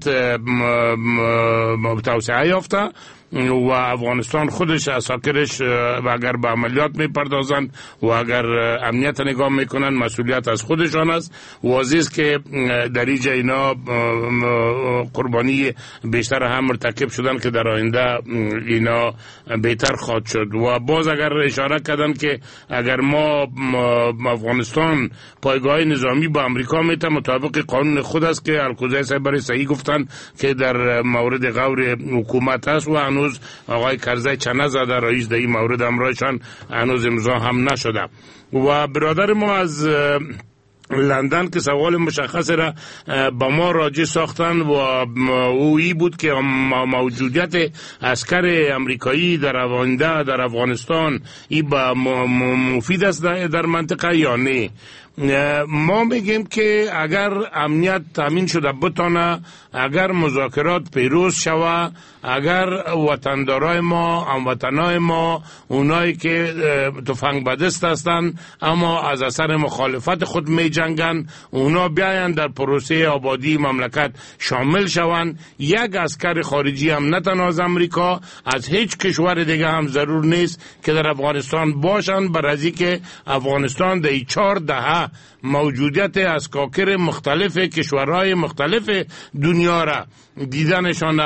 توسعه یافته و افغانستان خودش اساکرش و اگر به عملیات میپردازن و اگر امنیت نگاه میکنن مسئولیت از خودشان است. واضح است که در اینجا اینا قربانی بیشتر هم مرتکب شدن که در آینده اینا بهتر خواهد شد. و باز اگر اشاره کردن که اگر ما افغانستان پایگاه نظامی با امریکا میته مطابق قانون خود است که القضای صاحب صحیح گفتن که در مورد غور حکومت است و هنوز آقای کرزی چنه زده رئیس در این مورد امرایشان هنوز امضا هم نشده. و برادر ما از لندن که سوال مشخص را با ما راجع ساختن و او ای بود که موجودیت عسکر امریکایی در آینده در افغانستان این با مفید است در منطقه یا نه. ما میگیم که اگر امنیت تامین شده بتانه، اگر مذاکرات پیروز شوه، اگر وطندارای ما، هموطنای ما، اونایی که تفنگ به دست هستن اما از اثر مخالفت خود می جنگن، اونا بیاین در پروسه آبادی مملکت شامل شوند. یک عسکر خارجی هم نه تنها از امریکا، از هیچ کشور دیگه هم ضرور نیست که در افغانستان باشند، برای که افغانستان در چهار دهه موجودیت اساکر مختلف کشورهای مختلف دنیا را دیدنشان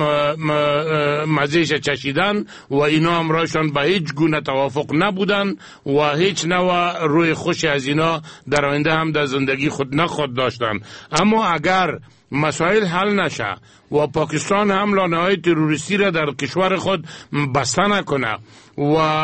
مزهش چشیدن و اینا امرایشان به هیچ گونه توافق نبودن و هیچ نوع روی خوش از اینا در آینده هم در زندگی خود نخواد داشتن. اما اگر مسائل حل نشه و پاکستان هم لانه‌های تروریستی را در کشور خود بسته نکنه و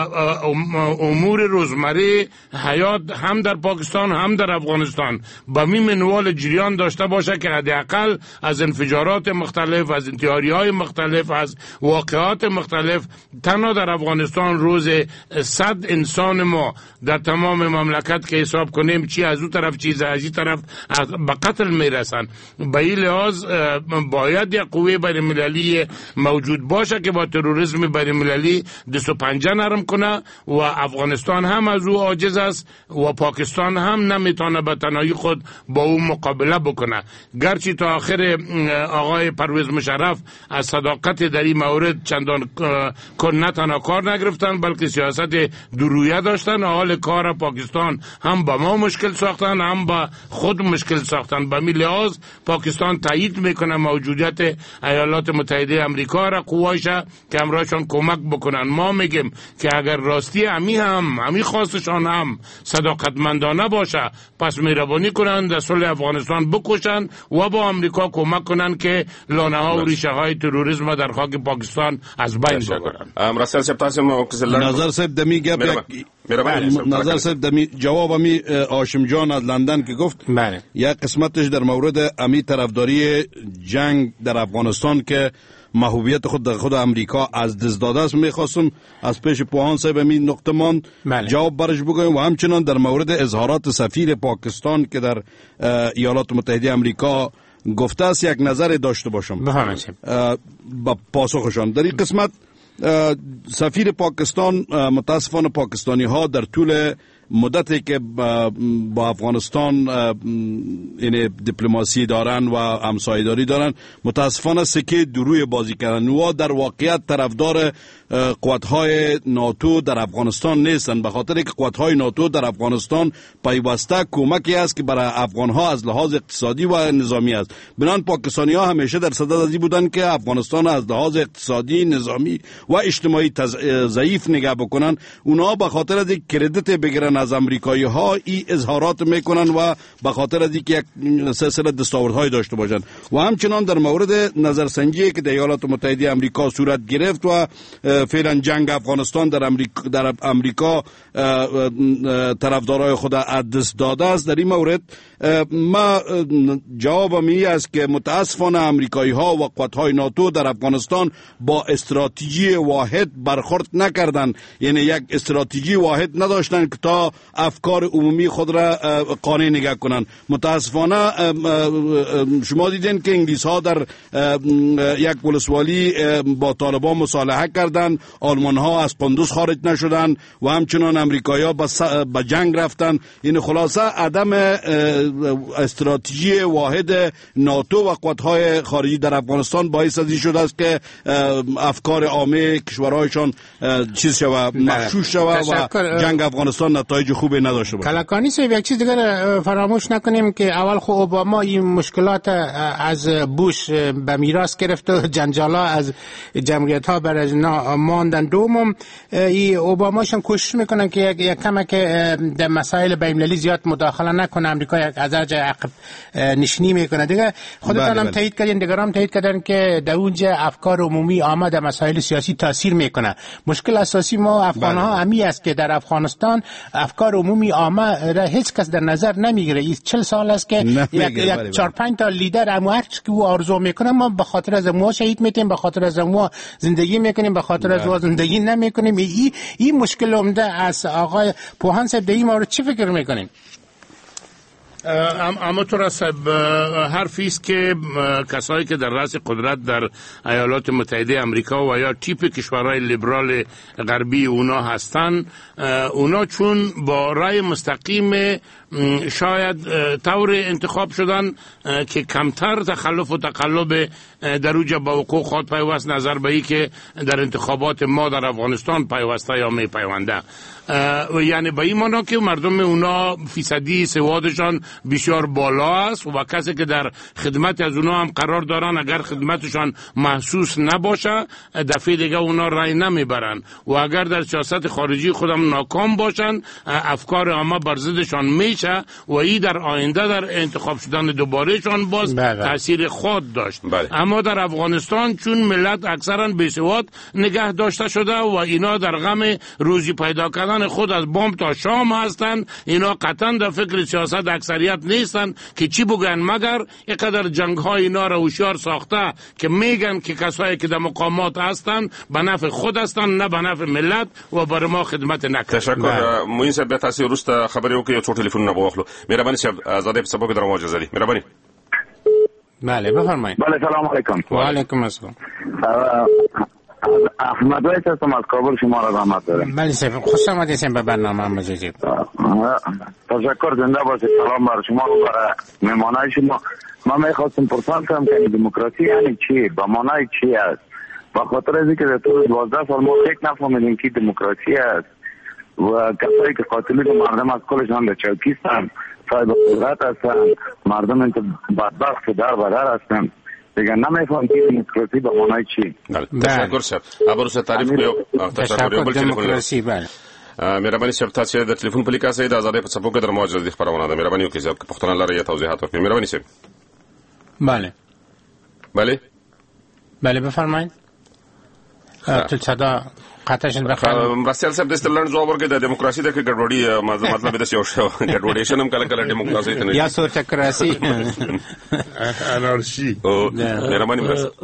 امور روزمره حیات هم در پاکستان هم در افغانستان به می منوال جریان داشته باشه که حداقل از انفجارات مختلف، از انتحاری‌های مختلف، از واقعات مختلف، تنها در افغانستان روز صد انسان ما در تمام مملکت که حساب کنیم چی از اون طرف چی از این طرف به قتل میرسن. به این لحاظ باید یک قوه بین‌المللی موجود باشه که با تروریسم بین‌المللی دست و پنجه نرم کنه و افغانستان هم از او عاجز است و پاکستان هم نمیتونه به تنهایی خود با او مقابله بکنه. گرچه تا آخر آقای پرویز مشرف از صداقت در این مورد چندان نه تنها کار نگرفتن بلکه سیاست درویه داشتن. حال کار پاکستان هم با ما مشکل ساختن هم با خود مشکل ساختن. به می لحاظ پاکستان تایید میکنه موجودیت ایالات متحده امریکا را قوایش که امرایشان کمک بکنن. ما میگیم که اگر راستی امی هم امی خواستشان هم صداقتمندانه باشه پس مهربانی کنن در صلح افغانستان بکشن و با امریکا کمک کنن که لانه ها و ریشه های تروریسم در خاک پاکستان از بین ببرن. امرسل سب تاسم نظر سب دمی گپ نظر سب دمی جواب امی آشم جان از لندن که گفت یک قسمتش در مورد امی طرفداری جنگ در افغانستان که محبوبیت خود در خود امریکا از دست داده است. میخواستم از پیش پوهان صاحب همین نقطه مان جواب برش بگویم و همچنان در مورد اظهارات سفیر پاکستان که در ایالات متحده امریکا گفته است یک نظر داشته باشم با پاسخشان. در این قسمت سفیر پاکستان متاسفانه پاکستانی ها در طول مدتی که با افغانستان یعنی دیپلماسی دارن و همسایه‌داری دارن متاسفانه سکه دروی بازی کردن و در واقعیت طرفدار قوت‌های ناتو در افغانستان نیستن، به خاطر که قوت‌های ناتو در افغانستان پیوسته کمکی است که برای افغان‌ها از لحاظ اقتصادی و نظامی است. بنان پاکستانی‌ها همیشه در صدد از این بودن که افغانستان از لحاظ اقتصادی، نظامی و اجتماعی ضعیف نگاه بکنن. اونها به خاطر از کردیت بگیرن از امریکایی ها این اظهارات میکنن و به خاطر از اینکه یک سلسله دستاوردهای داشته باشند و همچنان در مورد نظرسنجی که در ایالات متحده آمریکا صورت گرفت و فعلا جنگ افغانستان در امریکا در امریکا طرفدارای خود از دست داده است، در این مورد ما جوابم این است که متاسفانه امریکایی ها و قوت‌های ناتو در افغانستان با استراتژی واحد برخورد نکردند، یعنی یک استراتژی واحد نداشتند که تا افکار عمومی خود را قانع نگه کنند. متاسفانه شما دیدین که انگلیس ها در یک ولسوالی با طالبان مصالحه کردند، آلمان ها از قندوز خارج نشدند و همچنان امریکایی ها به جنگ رفتند. این خلاصه عدم استراتژی واحد ناتو و قوت‌های خارجی در افغانستان باعث از این شده است که افکار عامه کشورهایشان چیز شود، مغشوش شود و جنگ افغانستان نتایج خوبی نداشته باشه. کلکانی صاحب یک چیز دیگر فراموش نکنیم که اول خو اوباما این مشکلات از بوش به میراث گرفت و جنجالا از جمعیت ها بر از ماندن. دوم این اوباماشون کوشش میکنن که یک, یک کمک در مسائل بین‌المللی زیاد مداخله نکنه، امریکا یک ازج عقب نشینی میکنه. دیگه خودتان هم تایید کردین، دیگران تایید کردن که در اونجا افکار عمومی عامه در مسائل سیاسی تاثیر میکنه. مشکل اساسی ما افغان ها همی است که در افغانستان افکار عمومی عامه را هیچ کس در نظر نمیگیره. این چهل سال است که یک, یک چهار پنج تا لیدر امو هر چی که او آرزو میکنه ما به خاطر از ما شهید میتیم، به خاطر از ما زندگی میکنیم، به خاطر از ما زندگی نمیکنیم. این این مشکل عمده از آقای پوهان صاحب در این مورد چی فکر میکنین؟ اما تو رسب حرفی است که کسایی که در رأس قدرت در ایالات متحده آمریکا و یا تیپ کشورهای لیبرال غربی اونا هستن، اونا چون با رأی مستقیم شاید طور انتخاب شدن که کمتر تخلف و تقلب در اوجا با حقوق خود پیوست، نظر به ای که در انتخابات ما در افغانستان پیوسته یا می پیونده، یعنی به این معنا که مردم اونا فیصدی سوادشان بسیار بالا است و کسی که در خدمت از اونا هم قرار دارن اگر خدمتشان محسوس نباشه دفعه دیگه اونا رای نمیبرن و اگر در سیاست خارجی خودم ناکام باشن افکار عامه بر ضدشان میشه و این در آینده در انتخاب شدن دوبارهشان باز تاثیر خود داشت. بله. اما در افغانستان چون ملت اکثرا بیسواد نگه داشته شده و اینا در غم روزی پیدا کردن خود از بام تا شام هستند، اینا قطعا در فکر سیاست اکثریت نیستن که چی بگن، مگر اینقدر جنگ های اینا را هوشیار ساخته که میگن که کسایی که در مقامات هستن به نفع خود هستن نه به نفع ملت و برای ما خدمت نکنن. تشکر. موین صاحب تاسو روسته خبرې وکړو، یو څو ټلیفونونه واخلو. مهرباني صاحب آزادې په سبا کې درو اجازه دي. مهرباني. بله بفرمایید. بله سلام علیکم. و علیکم السلام. احمد وایس هستم از کابل، شما را زحمت دارم. بله صاحب خوش آمدید به برنامه مجید. تشکر، زنده باشید. سلام بر شما و بر مهمانای شما. من میخواستم پرسان کنم که دموکراسی یعنی چی؟ به معنای چی است؟ به خاطر از اینکه در طول دوازده سال ما فکر نفهمیدیم که دموکراسی است و کسایی که قاتلین مردم از کلشان در چوکی هستند، صاحب قدرت هستند، مردم بدبخت در بدر هستند. دیگه نمیفهم که دموکراسی به معنای چی. تشکر صاحب. ابرو سے تعریف کړو. تشکر یو بل دموکراسی. بله مهرباني صاحب تاسو د ټلیفون په لیکه سره د آزادۍ په څپو کې در موجود دي خبرونه ده. مهرباني وکړئ چې پښتون لاره یا توضیحات ورکړئ. مهرباني صاحب. بله بله بله بفرمایید. تو صدا قطع شد. بخیر مرسیال صاحب د استلان جواب ورکړي د دموکراسي د ګډوډي مطلب د یو شو ګډوډي شنم کله کله دموکراسي ته یا سوچکراسي انارشي او مهرباني وکړئ.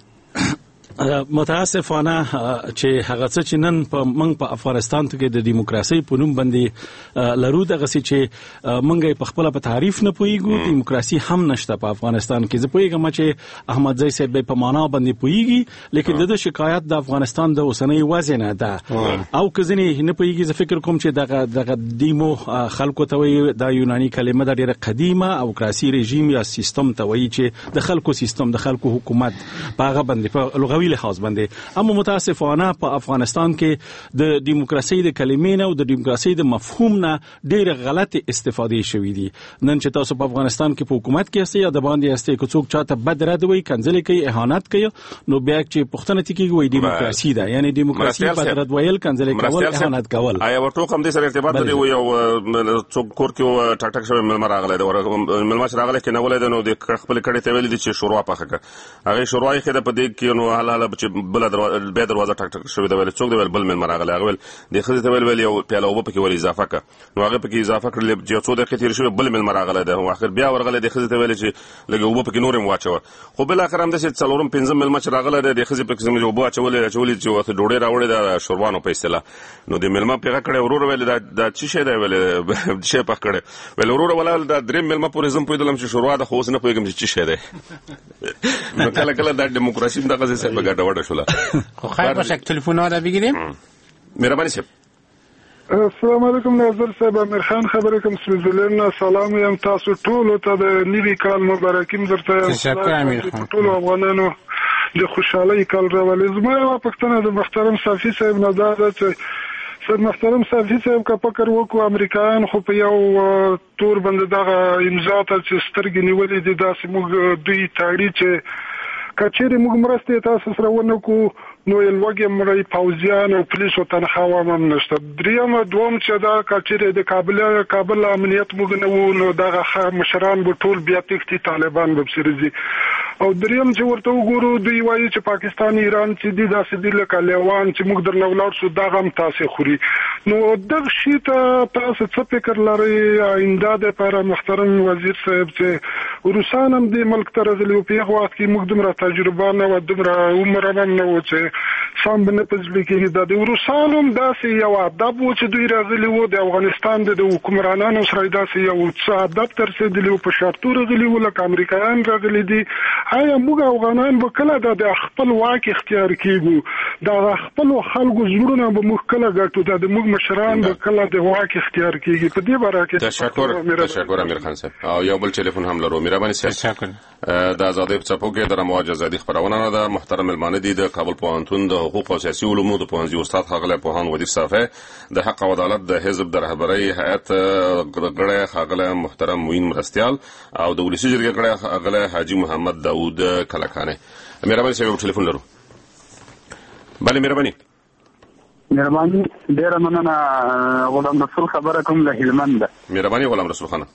متاسفانه چې هغه څه چې نن په موږ په افغانستان کې د دیموکراسي په نوم باندې لرو دغه چې موږ په خپل په تعریف نه پويګو، دیموکراسي هم نشته په افغانستان کې. زه پويګم چې احمد زئی صاحب په معنا باندې پويګي، لیکن دغه شکایت د افغانستان د اوسنۍ وضع نه ده او کزنی نه پويګي. زه فکر کوم چې دغه دغه دیمو خلکو ته وي د یوناني کلمه د ډیره قدیمه او کراسي رژیم یا سیستم ته وي چې د خلکو سیستم د خلکو حکومت په هغه باندې په لغوي لحاظ باندې. اما متاسفانه په افغانستان کې د دیموکراسي د کلمې نه او د دیموکراسي د مفهوم نه ډېر غلط استفادې شوې دي. نن چې تاسو په افغانستان کې په حکومت کې یاستئ یا د باندې یاستئ که څوک چاته بد رد وایي کنځلې کوي اهانت کوي نو بیا چې پوښتنه کیږي وایي دیموکراسي ده. یعنی دیموکراسي بد رد ویل کنځلې کول اهانت کول. آیا ورته کوم دې سره ارتباط لري وي او څوک کور کې ټک ټک شوی ملما راغلی دا ملما چې راغلی کې نه ولې نو د خپل کړي ته ویل دي چې شروع پخه کړه هغه شروع یې خده په دې کې نو حاله حاله چې بل به دروازه ټک ټک شوی دا ویل څوک دی بل ملما راغلی هغه ویل د خزه ته ویل ویل یو پیاله او په کې ول اضافه کړه نو هغه په کې اضافه کړل چې څو دقیقې تیر شوی بل ملما راغلی دا اخر بیا ورغلی د خزه ته ویل چې لګي او په کې نورم واچو خو بل اخر هم د څلورم پنځم ملما چې راغلی د خزه په کې زموږ او واچولې چولې چې وخت ډوډۍ راوړې دا شوروانو په اصطلاح نو د ملما پیغه کړه ورور ویل دا د چی شه دی ویل شي په کړه ویل ورور ولل دا دریم ملما پورې زم پویدلم چې شروع د خو نه پویګم چې چی شه دی نو کله کله د دیموکراسي دغه څه په ګډه وډه شوله. خو خیر باشه ټلیفون را بگیریم. مهرباني شه. السلام علیکم ناظر صاحب امیر خان خبرې کوم سویزرلند سلام یم تاسو ټول ته د نوي کال مبارکیم درته تشکر امیر خان ټول افغانانو د خوشحالۍ کال راولي. زما یو پښتنه د محترم صافي صاحب نه دا ده چې سر محترم صافي صاحب کا فکر وکړو امریکایان خو په یو تور باندې دغه امضا ته چې سترګې نیولې دي داسې موږ دوی تاړي چې کچېرې موږ مرستې تاسو سره ونه کوو نو الوګي مړی پوځیان او پولیسو تنخوا هم نشته. دریم دوم چې دا کچېرې د کابل کابل امنیت موږ نه وو نو دغه مشران به ټول بیا تختی طالبان به سرزي او دریم چې ورته وګورو دوی وایي چې پاکستان ایران چې دي داسې دي لکه لیوان چې موږ درنه ولاړ شو دا هم تاسو خوري. نو دغه شی ته تاسو څه فکر لرئ آینده د لپاره محترم وزیر صاحب چې روسان هم د ملک ته راغلي په هغه وخت کې موږ دومره تجربه نه و دومره عمر هم نه و چې سم نه پزلی کې د روسانو هم داسې یو ادب و چې دوی راغلي وو د افغانستان د حکمرانانو سره داسې یو څه ادب تر څه دی په شرطو راغلي وو لکه امریکایان راغلي دي. آیا موږ افغانان به کله د خپل واک اختیار کیږو د خپل خلکو زړونه به موږ کله ګټو د موږ مشران به کله د واک اختیار کیږي په دې باره کې. تشکر تشکر امیر خان صاحب او یو بل ټلیفون هم لرو. مهرباني صاحب تشکر. د آزادۍ په څپو کې د رمواج ازادي خبرونه ده. محترم ملمانه دي د کابل پوهنتون د حقوق او سیاسي علومو د پوهنځي استاد ښاغلی پوهان ودیف صافی د حق او عدالت د حزب د رهبرۍ هیئت غړی ښاغلی محترم معین مرستیال او د ولسي جرګې غړی ښاغلی حاجي محمد داود کلکاني. مهرباني صاحب ټلیفون لرو. بله مهرباني مهرباني ډېره مننه. غلام رسول خبره کوم له هلمند. مهرباني غلام رسول خانه.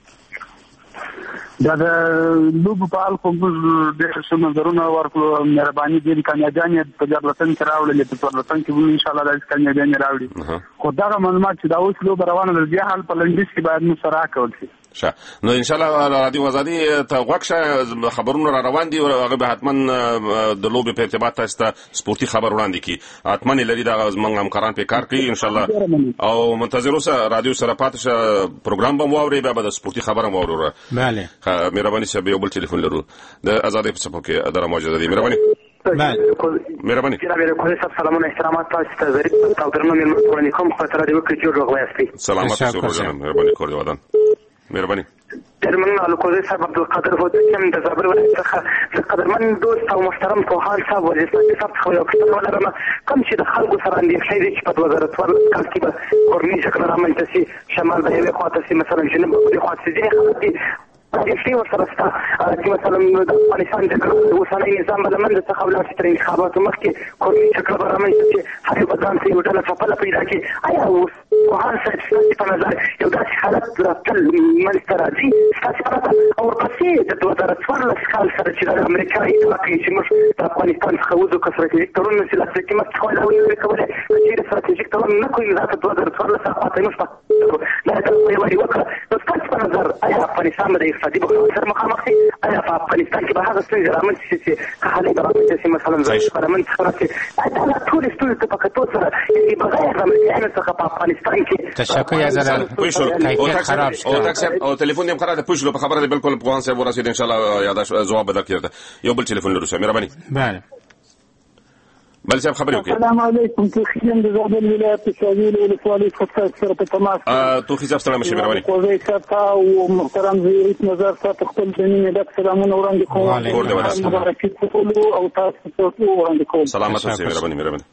دا د لوبو په اړه کوم ډېر څه نظرونه ورکړو. مهرباني دې کامیابیان په جرلتن کې راوړل په جرلتن کې ان شاء الله د کامیابیان راوړي. خو دا معلومات چې دا اوس لوب روانه ده بیا حال په لنډیس کې باید نو سره کول شي. شه نو ان شاء الله رادیو آزادي ته غوښه خبرونه را روان دي او هغه به حتما د لوبي په ارتباط تاسو ته سپورتي خبر وړاندې کی حتما لري دا زمونږ همکاران په کار کوي ان شاء الله او منتظر اوسه رادیو سره پاتې شه پروګرام به مو اوري به د سپورتي خبره مو اورو. بله مهرباني صاحب یو بل ټلیفون لرو د آزادۍ په څپو کې اداره موجوده دي. مهرباني مهرباني جناب رئیس صاحب سلامونه احترامات تاسو ته ظریف او درنو مېلمانه وړاندې کوم خاطر دې وکړي چې روغ وایستي. سلامات اوسئ. مهرباني کور دی ودان. مهرباني درمن الکوزي صاحب عبدالقادر هوتکم د زابل ولایت څخه د قدرمن دوست او محترم پوهان صاحب وزیر صاحب خو یو پښتنه ولرم کوم چې د خلکو سره اندېښنې دي چې په وزارت ورکړل کې به کورنۍ جګړه رامنځته شي شمال به یې خواته سي مثلا جنوب به خواته سي خلک دي دې ورسره ستا چې مثلا د افغانستان د اوسنۍ نظام به له منځه څخه ولاړ شي تر انتخاباتو مخکې کورنۍ جګړه به رامنځته شي هر یو به ځان ته یو ډله څپله پیدا کړي. آیا پوهان صاحب ستاسې په نظر یو داسې حالت راتل منځته راځي ستاسې په نظر او ورپسې د دوه زره څوارلس کال سره چې د امریکا اتفاق کوي چې موږ د افغانستان څخه وځو که ستراتیژیک تړون چې لاسلیک موږ څخه ولې کولی که چېرې ستراتیژیک تړون نه کوي دا د دوه زره څوارلس خواته موږ دا یې وکړه نو ستاسې په نظر آیا افغانستان به د اقتصادي بحران سره مخامخ شي؟ آیا په افغانستان کې به هغه ستونزې رامنځته شي چې کهالۍ به رامنځته شي مثلا زلزلې به رامنځته څخه راشي دا ټولې ستونزې ته په کتو سره بغیر د امریکایانو څخه په افغانستان کې تشکر یا زلال کیفیت خراب شد او تاکسب او تلیفون هم خراب پوښلو په خبره بالکل پوهان صاحب ورسید ان شاء الله یاداش جواب بدل کړه. یو بل تلیفون لرو مهرباني. بله بل صاحب خبرې وکړي. السلام علیکم. توخیم د زابل ولایت شاویل ولسوالۍ څخه سره په تماس. توخی صاحب سلام شي مهرباني. کوزي صاحب او محترم زیرت نظر صاحب خپل دني د سلامونه وړاندې کوم. کور دې ورسره. مبارکي ټول او تاسو ته وړاندې کوم. سلامات اوسئ مهرباني مهرباني.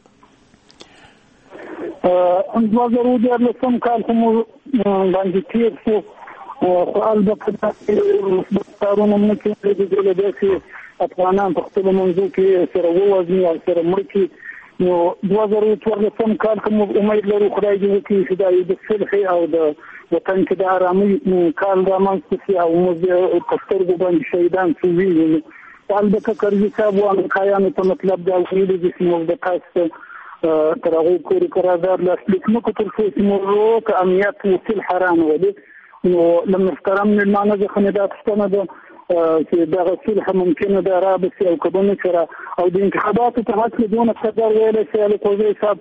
ا دوه زره دیارلسم کال کوم باندې تیر شو خو البته مثبت کارونه مو کې د دولت افغانان په خپل منځو کې سره ووزني او سره مړ کړي نو دوه زره څوارلسم کال کوم امید لرو خدای دې وکړي چې دا د صلح او د وطن کې د آرامۍ کال رامنځته شي او موږ په سترګو باندې شهیدان شو وینو. البته کرزي صاحب او امریکایانو ته مطلب دا ویلي دي چې موږ د تاسو تر هغه پورې قرارداد لاسلیک نه کړو تر څو چې موږ که امنیت وسیل حرام ولې نو لم نحترم المعنى ذا خندات استند في دغه صلح ممکنه ده رابط او کبن سره او د انتخاباتو ته هڅه دون قدر ویل شي له کوزي صاحب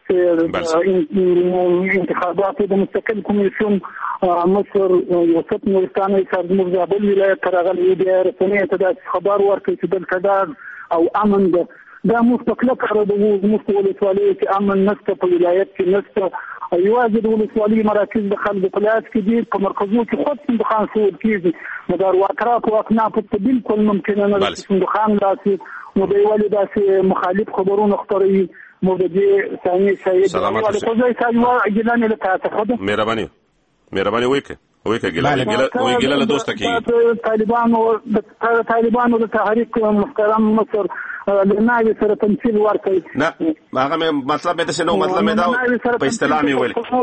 في انتخابات د مستقل کمیسیون مصر وسط نورستان سرمز زابل ولایت ترغل دی رسنیه ته خبر ورکړي چې د قدر او امن ده دا مستقله کار د مستقله ولایت کې امن نشته په ولایت کې نشته یوازې د ولسوالۍ مراکز د خلکو په لاس کې دي په مرکزو کې خود صندوقان سود کېږي مدار و اطراف او اکناف ته بالکل ممکن نه ده صندوقان راسي نو د یوالي داسې مخالف خبرونه خپروي مو د دې ثاني شاید او د کوزي صاحب اجلان له تاسو مهرباني مهرباني وکړه وکړه ګیله ګیله وی ګیله دوسته کېږي طالبانو د طالبانو د تحریک محترم مصر لناوي سره تمثيل ورکړي نه هغه مطلب مې څه نو مطلب مې دا په اصطلاح مې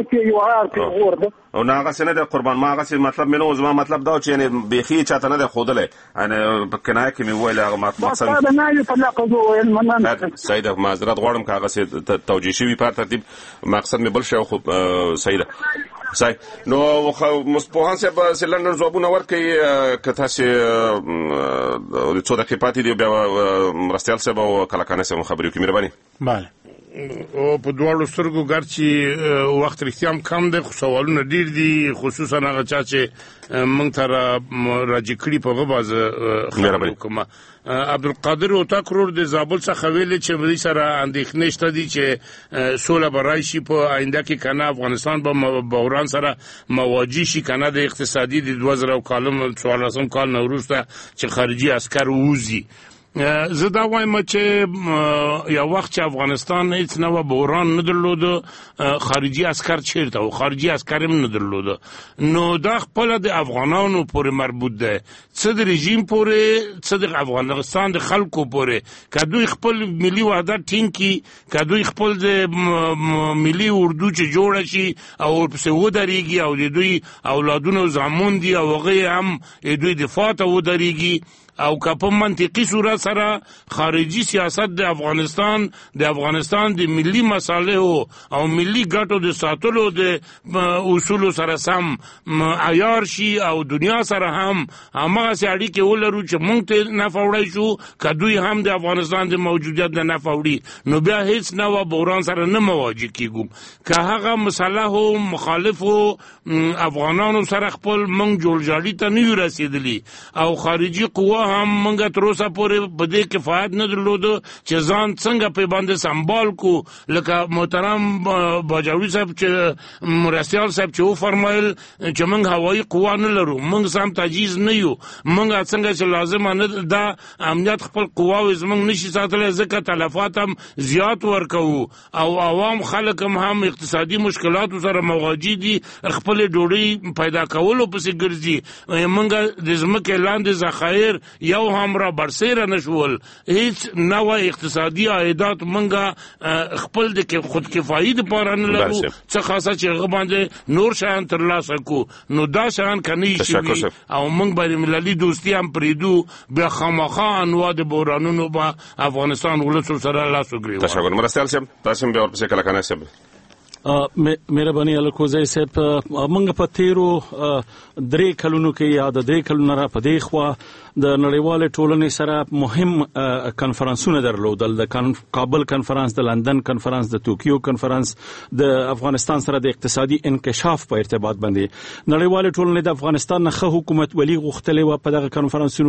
ویل او نه هغه څه نه د قربان ما هغه مطلب مې نو زما مطلب دا چې یعنی بيخي چاته نه د خودلې یعنی په کنایه کې مې ویل هغه مقصد دا نه یو په لقب ویل مننه سیده معذرت غواړم که هغه څه توجیه شوي په ترتیب مقصد مې بل شو خو سیده صحیح نو مصپوهان صاحب سلندر ځوابونه ورکړي که تاسې څو دقیقې پاتې دي بیا مرستیال صاحب او کلکانه صاحب خبرې وکړي مهرباني. بله او په دواړو سترګو ګرچې وخت رښتیا هم کم دی خو سوالونه ډېر دي خصوصا هغه چا چې موږ ته راجع کړي په هغه بازه خبرې وکړم. عبدالقادر اوتاکرور د زابل څخه ویلي چې دوی سره اندېښنې شته دي چې سوله به راشي په آینده کې که نه افغانستان به بحران سره مواجه شي که نه د اقتصادي د دوه زره کال څوارلسم کال نه وروسته چې خارجي عسکر ووځي. زه دا وایم چې یو وخت چې افغانستان هیڅ نوع بحران نه درلوده خارجي عسکر چیرته و خارجي عسکر هم نه درلوده نو دا خپله د افغانانو پورې مربوط ده څه د رژیم پورې څه د افغانستان د خلکو پورې که دوی خپل ملي وحدت ټینګ کړي که دوی خپل د ملي اردو چې جوړه شي او ورپسې ودرېږي او د دوی اولادونه زامون دي او هغه هم دوی دفاع ته ودرېږي او که په منطقي صورت سره خارجي سیاست د افغانستان د افغانستان د ملي مصالحو او ملي ګټو د ساتلو د اصولو سره سم عیار شي او دنیا سره هم هماغسې اړیکې ولرو چې موږ ته نفع وړی شو که دوی هم د افغانستان د موجودیت د نفع وړي نو بیا هیڅ نوع بحران سره نه مواجه کیږو که هغه مسلحو مخالفو افغانانو سره خپل موږ جوړجاړي ته نه یو رسېدلي او خارجي قوه هم منګه تر اوسه پورې په دې کفایت نه درلوده چې ځان څنګه په باندې سنبال کو لکه محترم باجوړي صاحب چې مرستیال صاحب چې وفرمایل چې موږ هوایي قوه نه لرو موږ سم تجهیز نه یو موږ څنګه چې لازم نه دا امنیت خپل قواوې زموږ نشي ساتلی ځکه تلفات هم زیات ورکوو او عوام خلک هم هم اقتصادي مشکلاتو سره مواجه دي خپل ډوډۍ پیدا کولو پسې ګرځي موږ د ځمکې لاندې ذخایر یو هم را برسیره نشول هیڅ نوع اقتصادي عایدات منګه خپل د خود کفایي دپاره نه لرو څه خاصه چې هغه باندې نور شیان ترلاسه کو نو دا شیان که نه یې شوي او موږ بین المللي دوستي هم پرېږدو بیا خامخا انواع د بحرانونو به افغانستان ولسو سره لاس وګرېو. تشکر مرستیال صاحب تاسو هم بیا ورپسې کلکانه صاحب. مهرباني الکوزی صاحب موږ په تیرو درې کلونو کې یا د درې کلونو را په دې خوا د نړیوال ټولنې سره مهم کنفرانسونه درلودل، د کابل کنفرانس، د لندن کنفرانس، د توکیو کنفرانس، د افغانستان سره د اقتصادي انکشاف په ارتباط باندې نړیوال ټولنې د افغانستان نه ښه حکومت ولي غوښتلې و. په دغه کنفرانسونو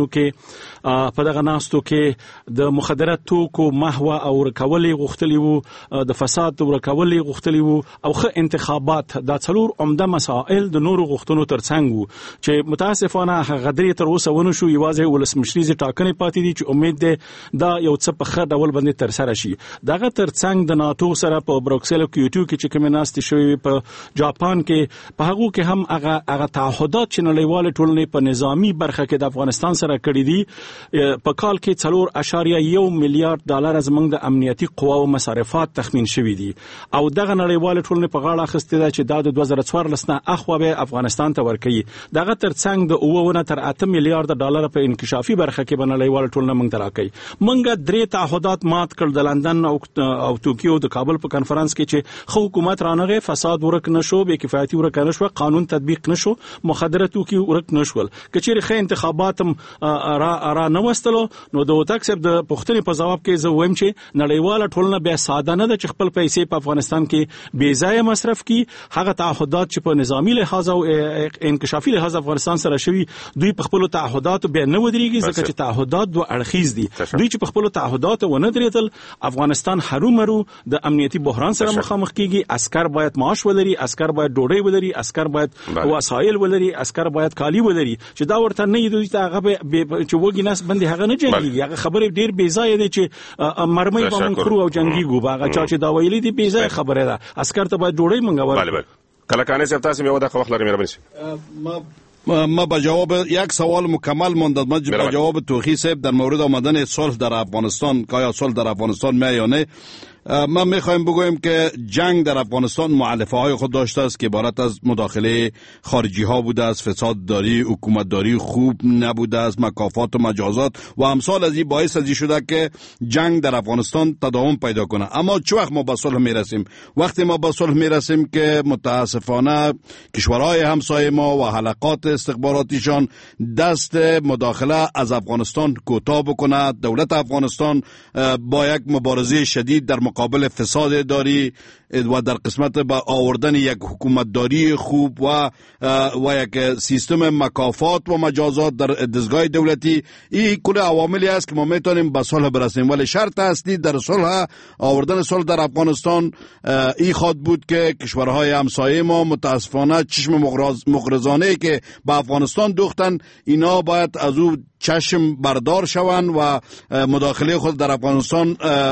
کې په دغه ناستو کې د مخدرات توکو محو او ورکولې غوښتلې وو، د فساد ورکولې غوښتلې وو او ښه انتخابات. دا څلور عمده مسائل د نورو غوښتنو ترڅنګ وو چې متاسفانه هغه درې تر اوسه ونه شو. یوازې ولسمشریزې ټاکنې پاتې دي چې امید ده دا یو څه په ښه ډول باندې ترسره شي. دغه ترڅنګ د ناتو سره په بروکسل او کیوټو کې چې کومې ناستې شوې، په جاپان کې، په هغو کې هم هغه هغه تعهدات چې نړیوال ټولنې په نظامی برخه کې د افغانستان سره کړي دي، په کال کې څلور اشاریه یو میلیارډ ډالر زموږ د امنیتي قواو مصارفات تخمین شوي دي او دغه نړیوال ټولنې په غاړه اخیستې ده چې دا د دوه زره څوارلس نه اخوا به افغانستان ته ورکوي. دغه ترڅنګ د اوه تر اته میلیارډ ډالر په انکشافي برخه کې به نړیوال ټولنه موږ ته راکوي. موږ درې تعهدات مات کړل د لندن او او توکیو د کابل په کنفرانس کې چې خو حکومت رانغه، فساد ورک نشو، بې کفایتي ورک نشو، قانون تطبیق نشو، مخدرات توکي ورک نشول. کچېر خې انتخابات را را نوستلو نو د وټاک سب د پښتني په جواب کې زه وایم چې نړیوال ټولنه بیا ساده نه ده چې خپل پیسې په افغانستان کې بې ځای مصرف کړي. هغه تعهدات چې په نظامی لحاظ او انکشافي لحاظ افغانستان سره شوي، دوی په خپل تعهدات بیا نه ودرېږي ځکه چې تعهدات دوه اړخیز دي. دوی چې په خپل تعهدات ونه درېدل، افغانستان هرومرو د امنیتي بحران سره مخامخ کیږي. عسكر باید معاش ولري، عسكر باید ډوډۍ ولري، عسكر باید وسایل ولري، عسكر باید کالی ولري چې دا ورته نه دوی ته هغه چې وګی ناس باندې هغه نه جنګي. هغه خبره ډیر بې ځای دي چې مرمۍ به مونږ خرو او جنگي ګو هغه چا چې دا ویلي دي بې ځای خبره ده. عسكر ته باید ډوډۍ منګول. بله بله کله کانه سپ تاسو مې ودا خو خلک مې مهرباني ما ما با جواب یک سوال مکمل مانده. ما با جواب توخی صاحب در مورد آمدن صلح در افغانستان، که آیا صلح در افغانستان میاد یا نه، ما میخوایم بگویم که جنگ در افغانستان معلفه های خود داشته است که عبارت از مداخله خارجی ها بوده است، فساد داری، حکومت داری خوب نبوده است، مکافات و مجازات و امثال از این باعث از این شده که جنگ در افغانستان تداوم پیدا کنه. اما چه وقت ما به صلح میرسیم؟ وقتی ما به صلح میرسیم که متاسفانه کشورهای همسایه ما و حلقات استخباراتیشان دست مداخله از افغانستان کوتاه بکنه. دولت افغانستان با یک مبارزه شدید در مقابل فساد داری و در قسمت با آوردن یک حکومت داری خوب و و یک سیستم مکافات و مجازات در دستگاه دولتی، این کل عواملی است که ما میتونیم به صلح برسیم. ولی شرط اصلی در صلح، آوردن صلح در افغانستان این خواهد بود که کشورهای همسایه ما متاسفانه چشم مغرضانه که به افغانستان دوختن، اینا باید از او چشم بردار شوند و مداخله خود در افغانستان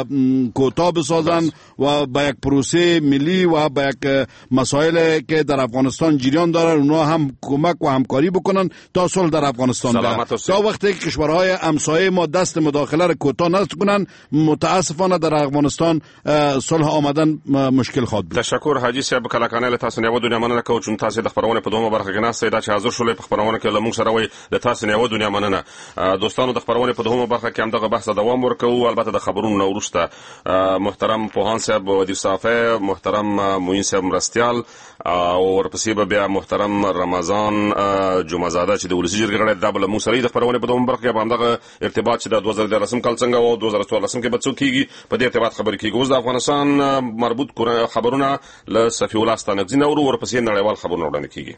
کوتاه بسازن و با یک پروسه ملی و با یک مسائل که در افغانستان جریان داره اونا هم کمک و همکاری بکنن تا صلح در افغانستان بیاد. تا وقتی که کشورهای همسایه ما دست مداخله را کوتاه نکنن، متاسفانه در افغانستان صلح آمدن مشکل خواهد بود. تشکر حاجی صاحب کلکانه له تاسو نه و دنیا مننه کوم چې تاسو د خبرونه په دومره برخه کې نه سیدا چې حاضر شولې په خبرونه کې لمون سره وي د تاسو نه و دنیا مننه. دوستانو د خبرونه په دومره برخه کې هم دغه بحث دوام ورکوو. البته د خبرونو وروسته محترم پوهان صاحب ودی صافه، محترم موین صاحب مرستیال او ورپسې به بیا محترم رمضان جمعزاده چې د ولسی جرګې غړی د بل موسری د خبرونه په دومره برخه کې هم دغه ارتباط چې د دوه زره دولسم کال څنګه او دوه زره څوارلسم کې به څه کیږي په دې ارتباط خبرې کیږي. اوس د افغانستان مربوط خبرونه له صفی الله ستانکزی نو ورپسې نړیوال خبرونه وړاندې کیږي.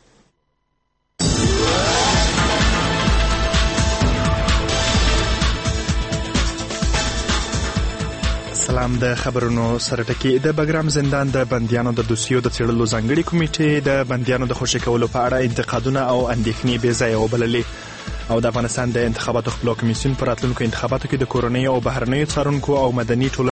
سلام. د خبرونو سره ټکی د بګرام زندان د بنديانو د دوسیو د څېړلو ځانګړي کمیټې د بنديانو د خوشي کولو په اړه انتقادونه او اندېښنې بې ځایه وبللې او د افغانستان د انتخاباتو خپلواک کمیسیون پر راتلونکو انتخاباتو کې د کورنیو او بهرنیو څارونکو او مدني ټولنې